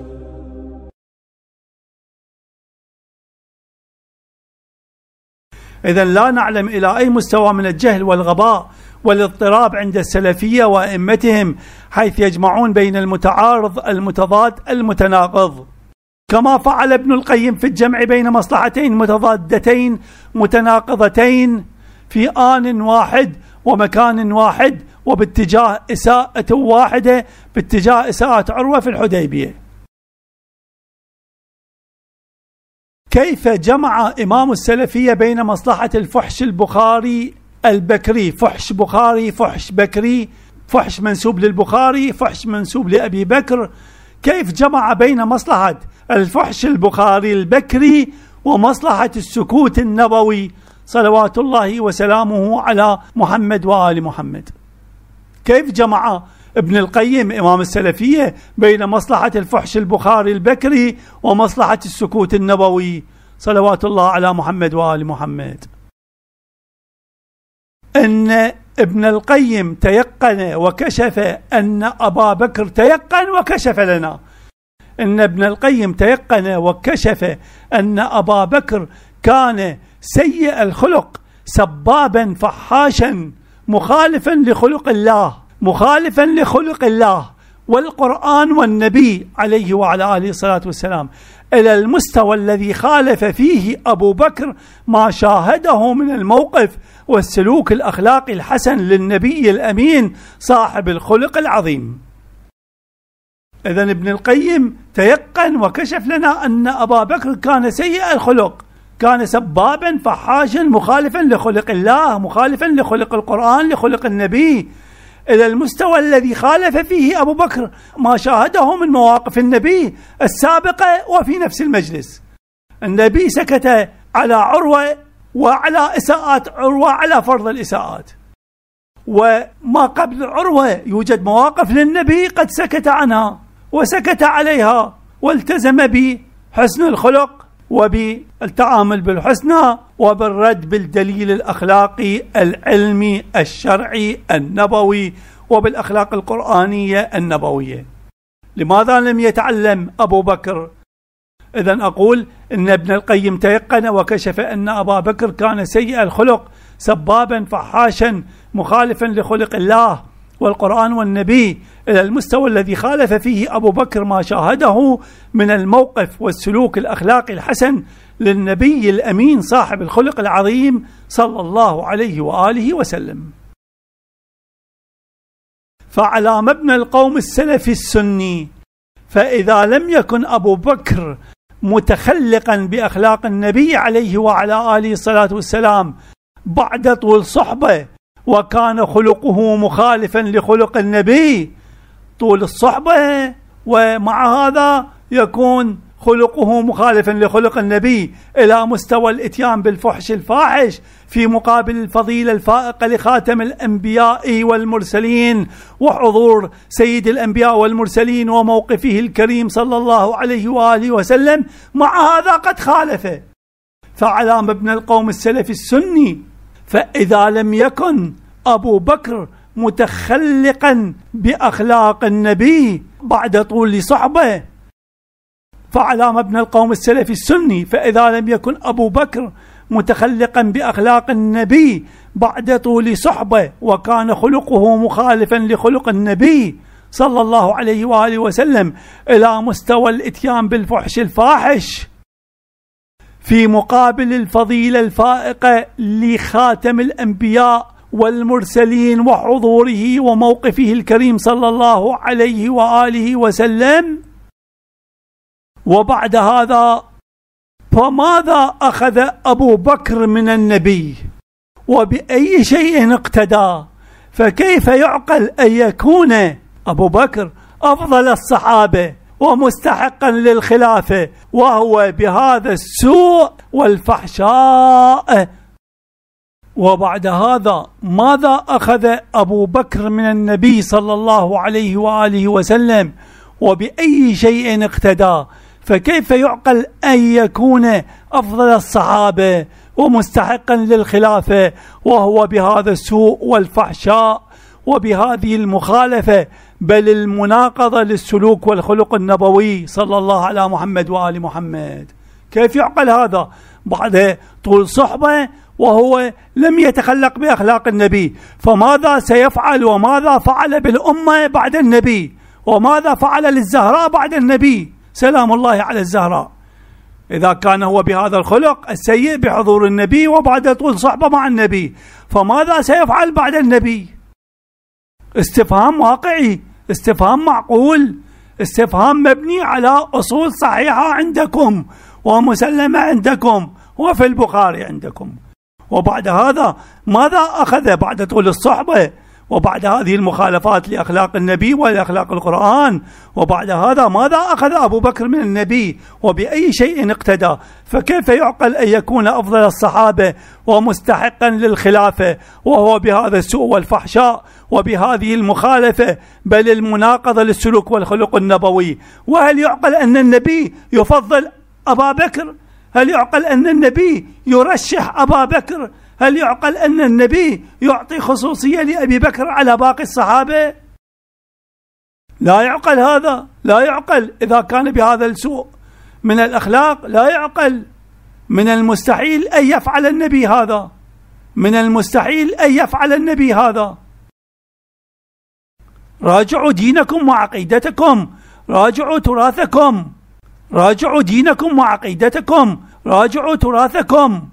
إذن لا نعلم إلى أي مستوى من الجهل والغباء والاضطراب عند السلفية وأئمتهم حيث يجمعون بين المتعارض المتضاد المتناقض كما فعل ابن القيم في الجمع بين مصلحتين متضادتين متناقضتين في آن واحد ومكان واحد وباتجاه إساءة واحدة، باتجاه إساءة عروة في الحديبية. كيف جمع إمام السلفية بين مصلحة الفحش البخاري البكري، فحش بخاري فحش بكري، فحش منسوب للبخاري فحش منسوب لأبي بكر، كيف جمع بين مصلحة الفحش البخاري البكري ومصلحة السكوت النبوي صلوات الله وسلامه على محمد وآل محمد. كيف جمع ابن القيم إمام السلفية بين مصلحة الفحش البخاري البكري ومصلحة السكوت النبوي صلوات الله على محمد وآل محمد؟ أن ابن القيم تيقن وكشف أن أبا بكر تيقن وكشف لنا أن ابن القيم تيقن وكشف أن أبا بكر كان سيء الخلق، سبابا فحاشا، مخالفا لخلق الله والقرآن والنبي عليه وعلى آله الصلاة والسلام، إلى المستوى الذي خالف فيه أبو بكر ما شاهده من الموقف والسلوك الأخلاقي الحسن للنبي الأمين صاحب الخلق العظيم. إذن ابن القيم تيقن وكشف لنا أن أبا بكر كان سيء الخلق، كان سبابا فحاشا، مخالفا لخلق الله، مخالفا لخلق القرآن، لخلق النبي، إلى المستوى الذي خالف فيه أبو بكر ما شاهده من مواقف النبي السابقة. وفي نفس المجلس النبي سكت على عروة وعلى إساءات عروة على فرض الإساءات، وما قبل عروة يوجد مواقف للنبي قد سكت عنها وسكت عليها، والتزم بحسن الخلق وبالتعامل بالحسنى وبالرد بالدليل الأخلاقي العلمي الشرعي النبوي وبالأخلاق القرآنية النبوية. لماذا لم يتعلم أبو بكر؟ إذن أقول إن ابن القيم تيقن وكشف أن أبا بكر كان سيء الخلق، سبابا فحاشا، مخالفا لخلق الله والقرآن والنبي، إلى المستوى الذي خالف فيه أبو بكر ما شاهده من الموقف والسلوك الأخلاقي الحسن للنبي الأمين صاحب الخلق العظيم صلى الله عليه وآله وسلم. فعلى مبنى القوم السلفي السني، فإذا لم يكن أبو بكر متخلقا بأخلاق النبي عليه وعلى آله الصلاة والسلام بعد طول صحبة، وكان خلقه مخالفا لخلق النبي طول الصحبة، ومع هذا يكون خلقه مخالفا لخلق النبي إلى مستوى الإتيان بالفحش الفاحش في مقابل الفضيلة الفائقة لخاتم الأنبياء والمرسلين وحضور سيد الأنبياء والمرسلين وموقفه الكريم صلى الله عليه وآله وسلم، مع هذا قد خالف. فعلى مبنى القوم السلفي السني، فإذا لم يكن أبو بكر متخلقا بأخلاق النبي بعد طول صحبة، فعلى مبنى القوم السلفي السني، فإذا لم يكن أبو بكر متخلقا بأخلاق النبي بعد طول صحبة، وكان خلقه مخالفا لخلق النبي صلى الله عليه وآله وسلم إلى مستوى الإتيان بالفحش الفاحش في مقابل الفضيلة الفائقة لخاتم الأنبياء والمرسلين وحضوره وموقفه الكريم صلى الله عليه وآله وسلم، وبعد هذا فماذا أخذ أبو بكر من النبي وبأي شيء اقتدى؟ فكيف يعقل أن يكون أبو بكر أفضل الصحابة ومستحقا للخلافة وهو بهذا السوء والفحشاء؟ وبعد هذا ماذا أخذ أبو بكر من النبي صلى الله عليه وآله وسلم وبأي شيء اقتدى؟ فكيف يعقل أن يكون أفضل الصحابة ومستحقا للخلافة وهو بهذا السوء والفحشاء وبهذه المخالفة بل المناقضة للسلوك والخلق النبوي صلى الله على محمد وآل محمد؟ كيف يعقل هذا بعد طول صحبة وهو لم يتخلق بأخلاق النبي؟ فماذا سيفعل وماذا فعل بالأمة بعد النبي وماذا فعل للزهراء بعد النبي سلام الله على الزهراء؟ إذا كان هو بهذا الخلق السيء بحضور النبي وبعد طول صحبة مع النبي، فماذا سيفعل بعد النبي؟ استفهام واقعي، استفهام معقول، استفهام مبني على أصول صحيحة عندكم ومسلمة عندكم وفي البخاري عندكم. وبعد هذا ماذا أخذ بعد طول الصحبة وبعد هذه المخالفات لأخلاق النبي ولأخلاق القرآن، وبعد هذا ماذا أخذ أبو بكر من النبي وبأي شيء اقتدى؟ فكيف يعقل أن يكون أفضل الصحابة ومستحقا للخلافة وهو بهذا السوء والفحشاء وبهذه المخالفة بل المناقضة للسلوك والخلق النبوي؟ وهل يعقل أن النبي يفضل أبا بكر؟ هل يعقل أن النبي يرشح أبا بكر؟ هل يعقل أن النبي يعطي خصوصية لأبي بكر على باقي الصحابة؟ لا يعقل هذا، لا يعقل. إذا كان بهذا السوء من الأخلاق لا يعقل. من المستحيل أن يفعل النبي هذا، من المستحيل أن يفعل النبي هذا. راجعوا دينكم وعقيدتكم، راجعوا تراثكم، راجعوا دينكم وعقيدتكم، راجعوا تراثكم.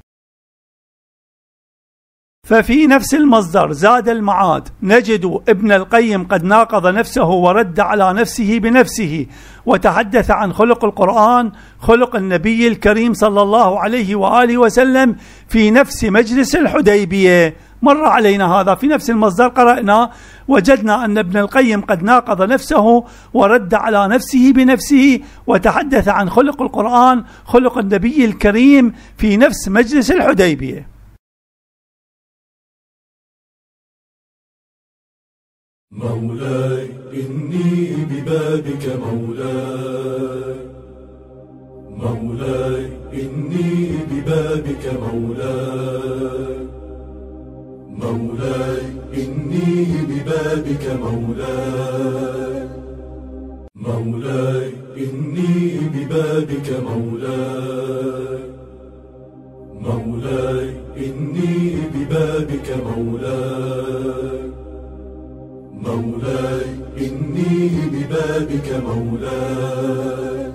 ففي نفس المصدر زاد المعاد نجد ابن القيم قد ناقض نفسه ورد على نفسه بنفسه وتحدث عن خلق القرآن خلق النبي الكريم صلى الله عليه وآله وسلم في نفس مجلس الحديبية. مر علينا هذا في نفس المصدر، قرأنا وجدنا أن ابن القيم قد ناقض نفسه ورد على نفسه بنفسه وتحدث عن خلق القرآن خلق النبي الكريم في نفس مجلس الحديبية. مولاي إني ببابك مولاي، مولاي إني ببابك مولاي، مولاي إني ببابك مولاي، مولاي إني ببابك مولاي، مولاي إني ببابك مولاي، مولاي إني ببابك مولاي.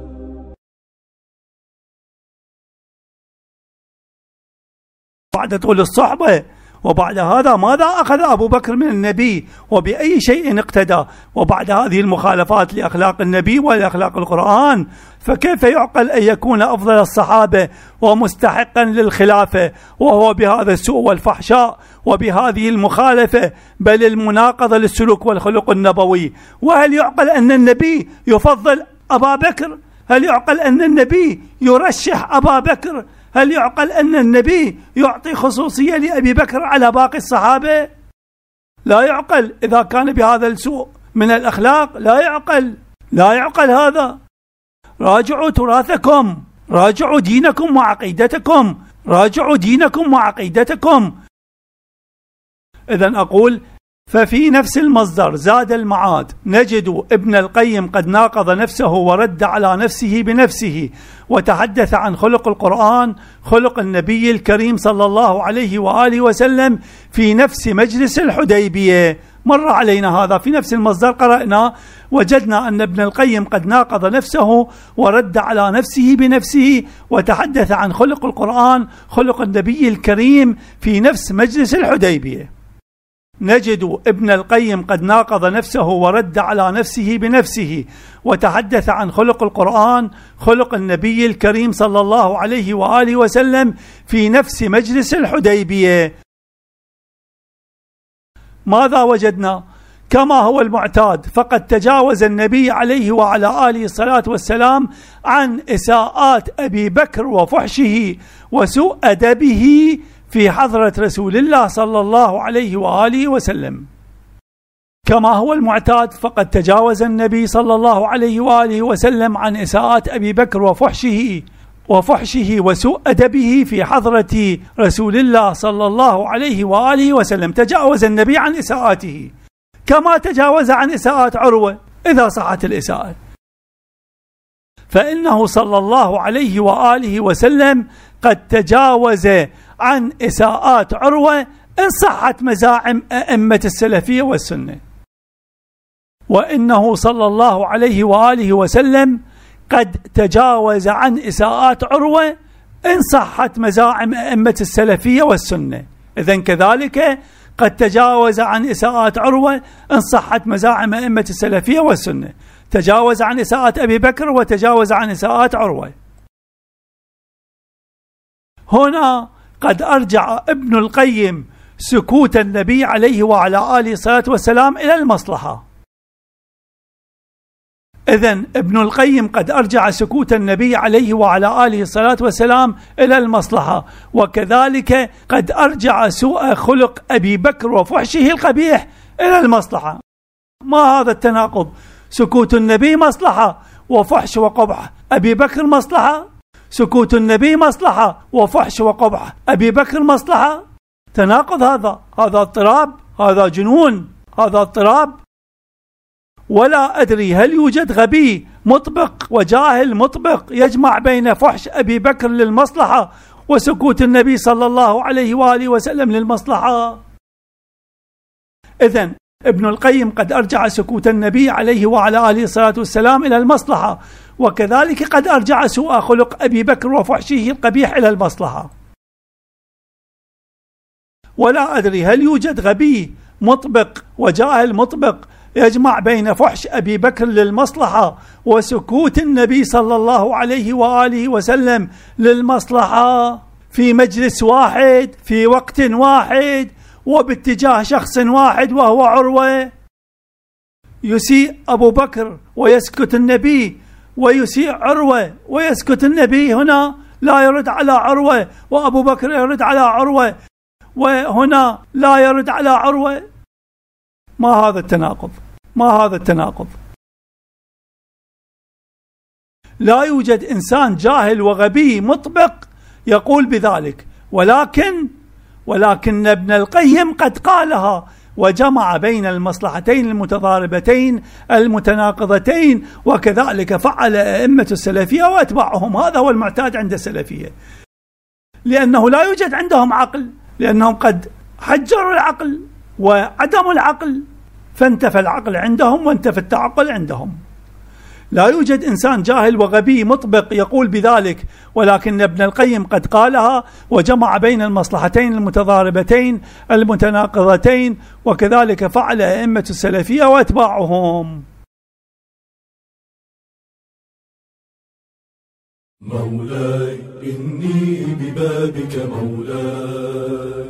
بعد طول الصحبة وبعد هذا ماذا أخذ أبو بكر من النبي وبأي شيء اقتدى؟ وبعد هذه المخالفات لأخلاق النبي ولأخلاق القرآن فكيف يعقل أن يكون أفضل الصحابة ومستحقا للخلافة وهو بهذا السوء والفحشاء وبهذه المخالفة بل المناقضة للسلوك والخلق النبوي؟ وهل يعقل أن النبي يفضل أبا بكر؟ هل يعقل أن النبي يرشح أبا بكر؟ هل يعقل أن النبي يعطي خصوصية لأبي بكر على باقي الصحابة؟ لا يعقل. إذا كان بهذا السوء من الأخلاق لا يعقل، لا يعقل هذا. راجعوا تراثكم، راجعوا دينكم وعقيدتكم، راجعوا دينكم وعقيدتكم. إذن أقول ففي نفس المصدر زاد المعاد نجد ابن القيم قد ناقض نفسه ورد على نفسه بنفسه وتحدث عن خلق القرآن خلق النبي الكريم صلى الله عليه وآله وسلم في نفس مجلس الحديبية. مر علينا هذا في نفس المصدر، قرأنا وجدنا أن ابن القيم قد ناقض نفسه ورد على نفسه بنفسه وتحدث عن خلق القرآن خلق النبي الكريم في نفس مجلس الحديبية. نجد ابن القيم قد ناقض نفسه ورد على نفسه بنفسه وتحدث عن خلق القرآن خلق النبي الكريم صلى الله عليه وآله وسلم في نفس مجلس الحديبية. ماذا وجدنا؟ كما هو المعتاد فقد تجاوز النبي عليه وعلى آله الصلاة والسلام عن إساءات أبي بكر وفحشه وسوء أدبه في حضرة رسول الله صلى الله عليه وآله وسلم. كما هو المعتاد فقد تجاوز النبي صلى الله عليه وآله وسلم عن إساءات أبي بكر وفحشه وسوء أدبه في حضرة رسول الله صلى الله عليه وآله وسلم. تجاوز النبي عن إساءاته كما تجاوز عن إساءات عروة إذا صحت الإساءة، فإنه صلى الله عليه وآله وسلم قد تجاوز عن إساءات عروة إن صحت مزاعم أئمة السلفية والسنة، وإنه صلى الله عليه وآله وسلم قد تجاوز عن إساءات عروة إن صحت مزاعم أئمة السلفية والسنة. إذن كذلك قد تجاوز عن إساءات عروة إن صحت مزاعم أئمة السلفية والسنة. تجاوز عن إساءات أبي بكر وتجاوز عن إساءات عروة. هنا قد أرجع ابن القيم سكوت النبي عليه وعلى آله الصلاة والسلام إلى المصلحة. إذن ابن القيم قد أرجع سكوت النبي عليه وعلى آله الصلاة والسلام إلى المصلحة، وكذلك قد أرجع سوء خلق أبي بكر وفحشه القبيح إلى المصلحة. ما هذا التناقض؟ سكوت النبي مصلحة وفحش وقبح أبي بكر مصلحة، سكوت النبي مصلحة وفحش وقبح أبي بكر مصلحة. تناقض هذا اضطراب، هذا جنون، هذا اضطراب. ولا أدري هل يوجد غبي مطبق وجاهل مطبق يجمع بين فحش أبي بكر للمصلحة وسكوت النبي صلى الله عليه وآله وسلم للمصلحة. إذن ابن القيم قد أرجع سكوت النبي عليه وعلى آله الصلاة والسلام إلى المصلحة، وكذلك قد أرجع سوء خلق أبي بكر وفحشه القبيح إلى المصلحة. ولا أدري هل يوجد غبي مطبق وجاهل مطبق يجمع بين فحش أبي بكر للمصلحة وسكوت النبي صلى الله عليه وآله وسلم للمصلحة في مجلس واحد في وقت واحد وباتجاه شخص واحد وهو عروة. يسيء أبو بكر ويسكت النبي، ويسيء عروة ويسكت النبي. هنا لا يرد على عروة وأبو بكر يرد على عروة، وهنا لا يرد على عروة. ما هذا التناقض؟ ما هذا التناقض؟ لا يوجد إنسان جاهل وغبي مطبق يقول بذلك، ولكن ابن القيم قد قالها وجمع بين المصلحتين المتضاربتين المتناقضتين، وكذلك فعل أئمة السلفية وأتباعهم. هذا هو المعتاد عند السلفية، لأنه لا يوجد عندهم عقل، لأنهم قد حجروا العقل وعدموا العقل، فانتفى العقل عندهم وانتفى التعقل عندهم. لا يوجد إنسان جاهل وغبي مطبق يقول بذلك، ولكن ابن القيم قد قالها وجمع بين المصلحتين المتضاربتين المتناقضتين، وكذلك فعل أئمة السلفية وأتباعهم. مولاي إني ببابك مولاي،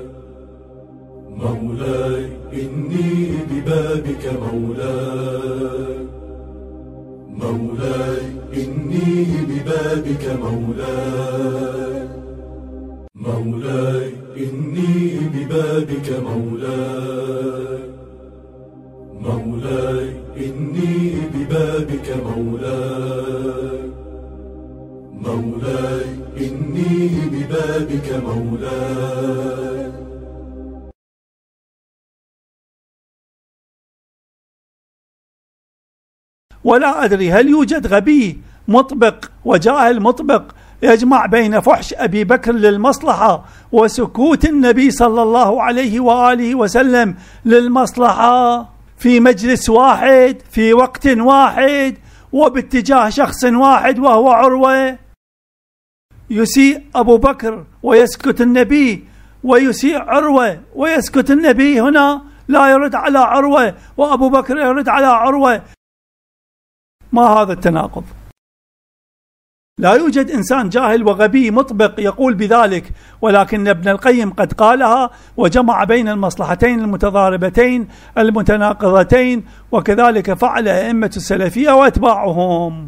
مولاي إني ببابك مولاي، مولاي إني ببابك مولاي، مولاي إني ببابك مولاي، مولاي إني ببابك مولاي، مولاي إني ببابك مولاي. ولا أدري هل يوجد غبي مطبق وجاهل مطبق يجمع بين فحش أبي بكر للمصلحة وسكوت النبي صلى الله عليه وآله وسلم للمصلحة في مجلس واحد في وقت واحد وباتجاه شخص واحد وهو عروة. يسيء أبو بكر ويسكت النبي، ويسيء عروة ويسكت النبي. هنا لا يرد على عروة وأبو بكر يرد على عروة. ما هذا التناقض؟ لا يوجد إنسان جاهل وغبي مطبق يقول بذلك، ولكن ابن القيم قد قالها وجمع بين المصلحتين المتضاربتين المتناقضتين، وكذلك فعل أئمة السلفية وأتباعهم.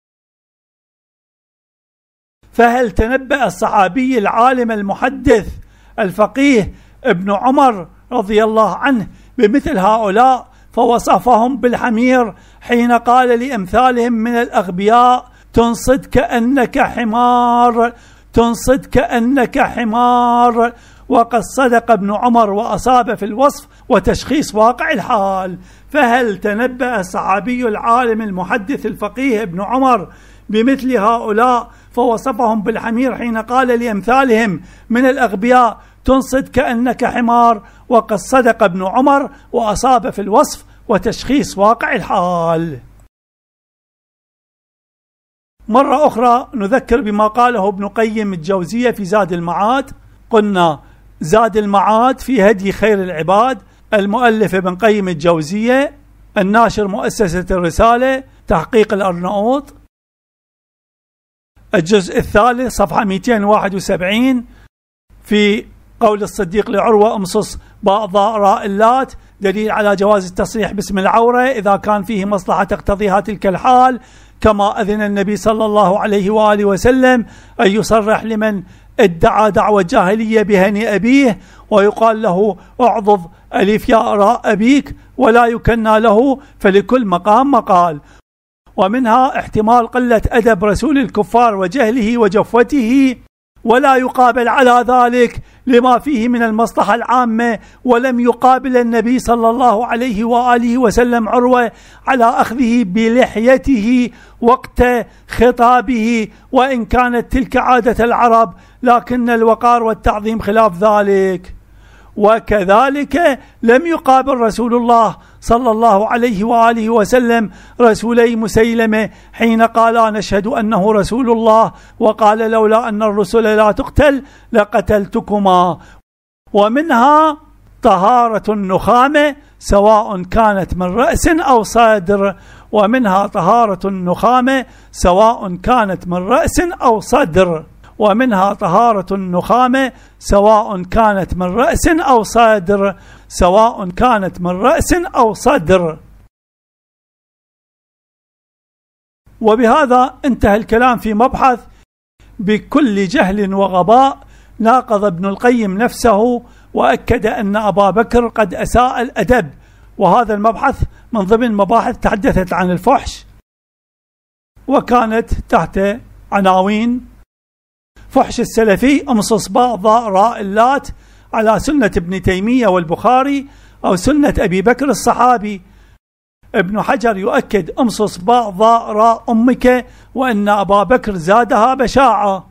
فهل تنبأ الصحابي العالم المحدث الفقيه ابن عمر رضي الله عنه بمثل هؤلاء فوصفهم بالحمير حين قال لأمثالهم من الأغبياء: تنصت كأنك حمار، تنصت كأنك حمار؟ وقد صدق ابن عمر وأصاب في الوصف وتشخيص واقع الحال. فهل تنبأ الصحابي العالم المحدث الفقيه ابن عمر بمثل هؤلاء فوصفهم بالحمير حين قال لأمثالهم من الأغبياء: تنصت كأنك حمار؟ وقد صدق ابن عمر وأصاب في الوصف وتشخيص واقع الحال. مرة أخرى نذكر بما قاله ابن قيم الجوزية في زاد المعاد. قلنا زاد المعاد في هدي خير العباد، المؤلف ابن قيم الجوزية، الناشر مؤسسة الرسالة، تحقيق الأرناؤوط، الجزء الثالث صفحة 271، في قول الصديق لعروة: امصص بعض آراء اللات دليل على جواز التصريح باسم العورة إذا كان فيه مصلحة تقتضيها تلك الحال، كما أذن النبي صلى الله عليه وآله وسلم أن يصرح لمن ادعى دعوة جاهلية بهني أبيه ويقال له اعضض ألف ياء راء أبيك ولا يكنى له، فلكل مقام مقال. ومنها احتمال قلة أدب رسول الكفار وجهله وجفوته، ولا يقابل على ذلك لما فيه من المصلحة العامة، ولم يقابل النبي صلى الله عليه وآله وسلم عروة على أخذه بلحيته وقت خطابه، وإن كانت تلك عادة العرب، لكن الوقار والتعظيم خلاف ذلك. وكذلك لم يقابل رسول الله صلى الله عليه وآله وسلم رسولي مسيلمة حين قال نشهد أنه رسول الله، وقال لولا أن الرسل لا تقتل لقتلتكما. ومنها طهارة النخامة سواء كانت من رأس أو صدر، ومنها طهارة النخامة سواء كانت من رأس أو صدر، ومنها طهارة النخامة سواء كانت من رأس أو صدر، سواء كانت من رأس أو صدر. وبهذا انتهى الكلام في مبحث بكل جهل وغباء. ناقض ابن القيم نفسه وأكد أن أبا بكر قد أساء الأدب، وهذا المبحث من ضمن مباحث تحدثت عن الفحش، وكانت تحت عناوين: فحش السلفي امصص بعض راء اللات على سنة ابن تيمية والبخاري أو سنة أبي بكر الصحابي. ابن حجر يؤكد امصص بعض راء أمك، وأن أبا بكر زادها بشاعة.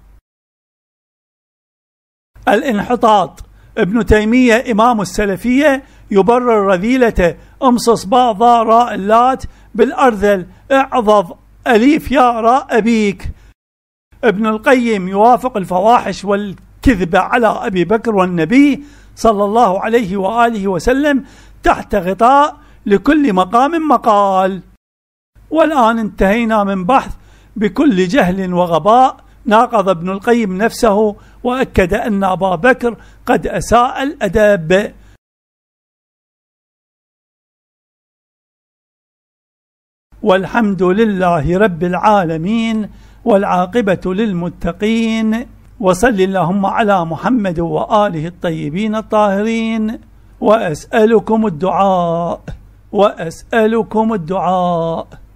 الانحطاط، ابن تيمية إمام السلفية يبرر رذيلته: امصص بعض راء اللات بالأرذل، اعضض أليف يا راء أبيك. ابن القيم يوافق الفواحش والكذب على أبي بكر والنبي صلى الله عليه وآله وسلم تحت غطاء لكل مقام مقال. والآن انتهينا من بحث بكل جهل وغباء. ناقض ابن القيم نفسه وأكد أن أبا بكر قد أساء الأدب. والحمد لله رب العالمين، والعاقبة للمتقين، وصل اللهم على محمد وآله الطيبين الطاهرين. وأسألكم الدعاء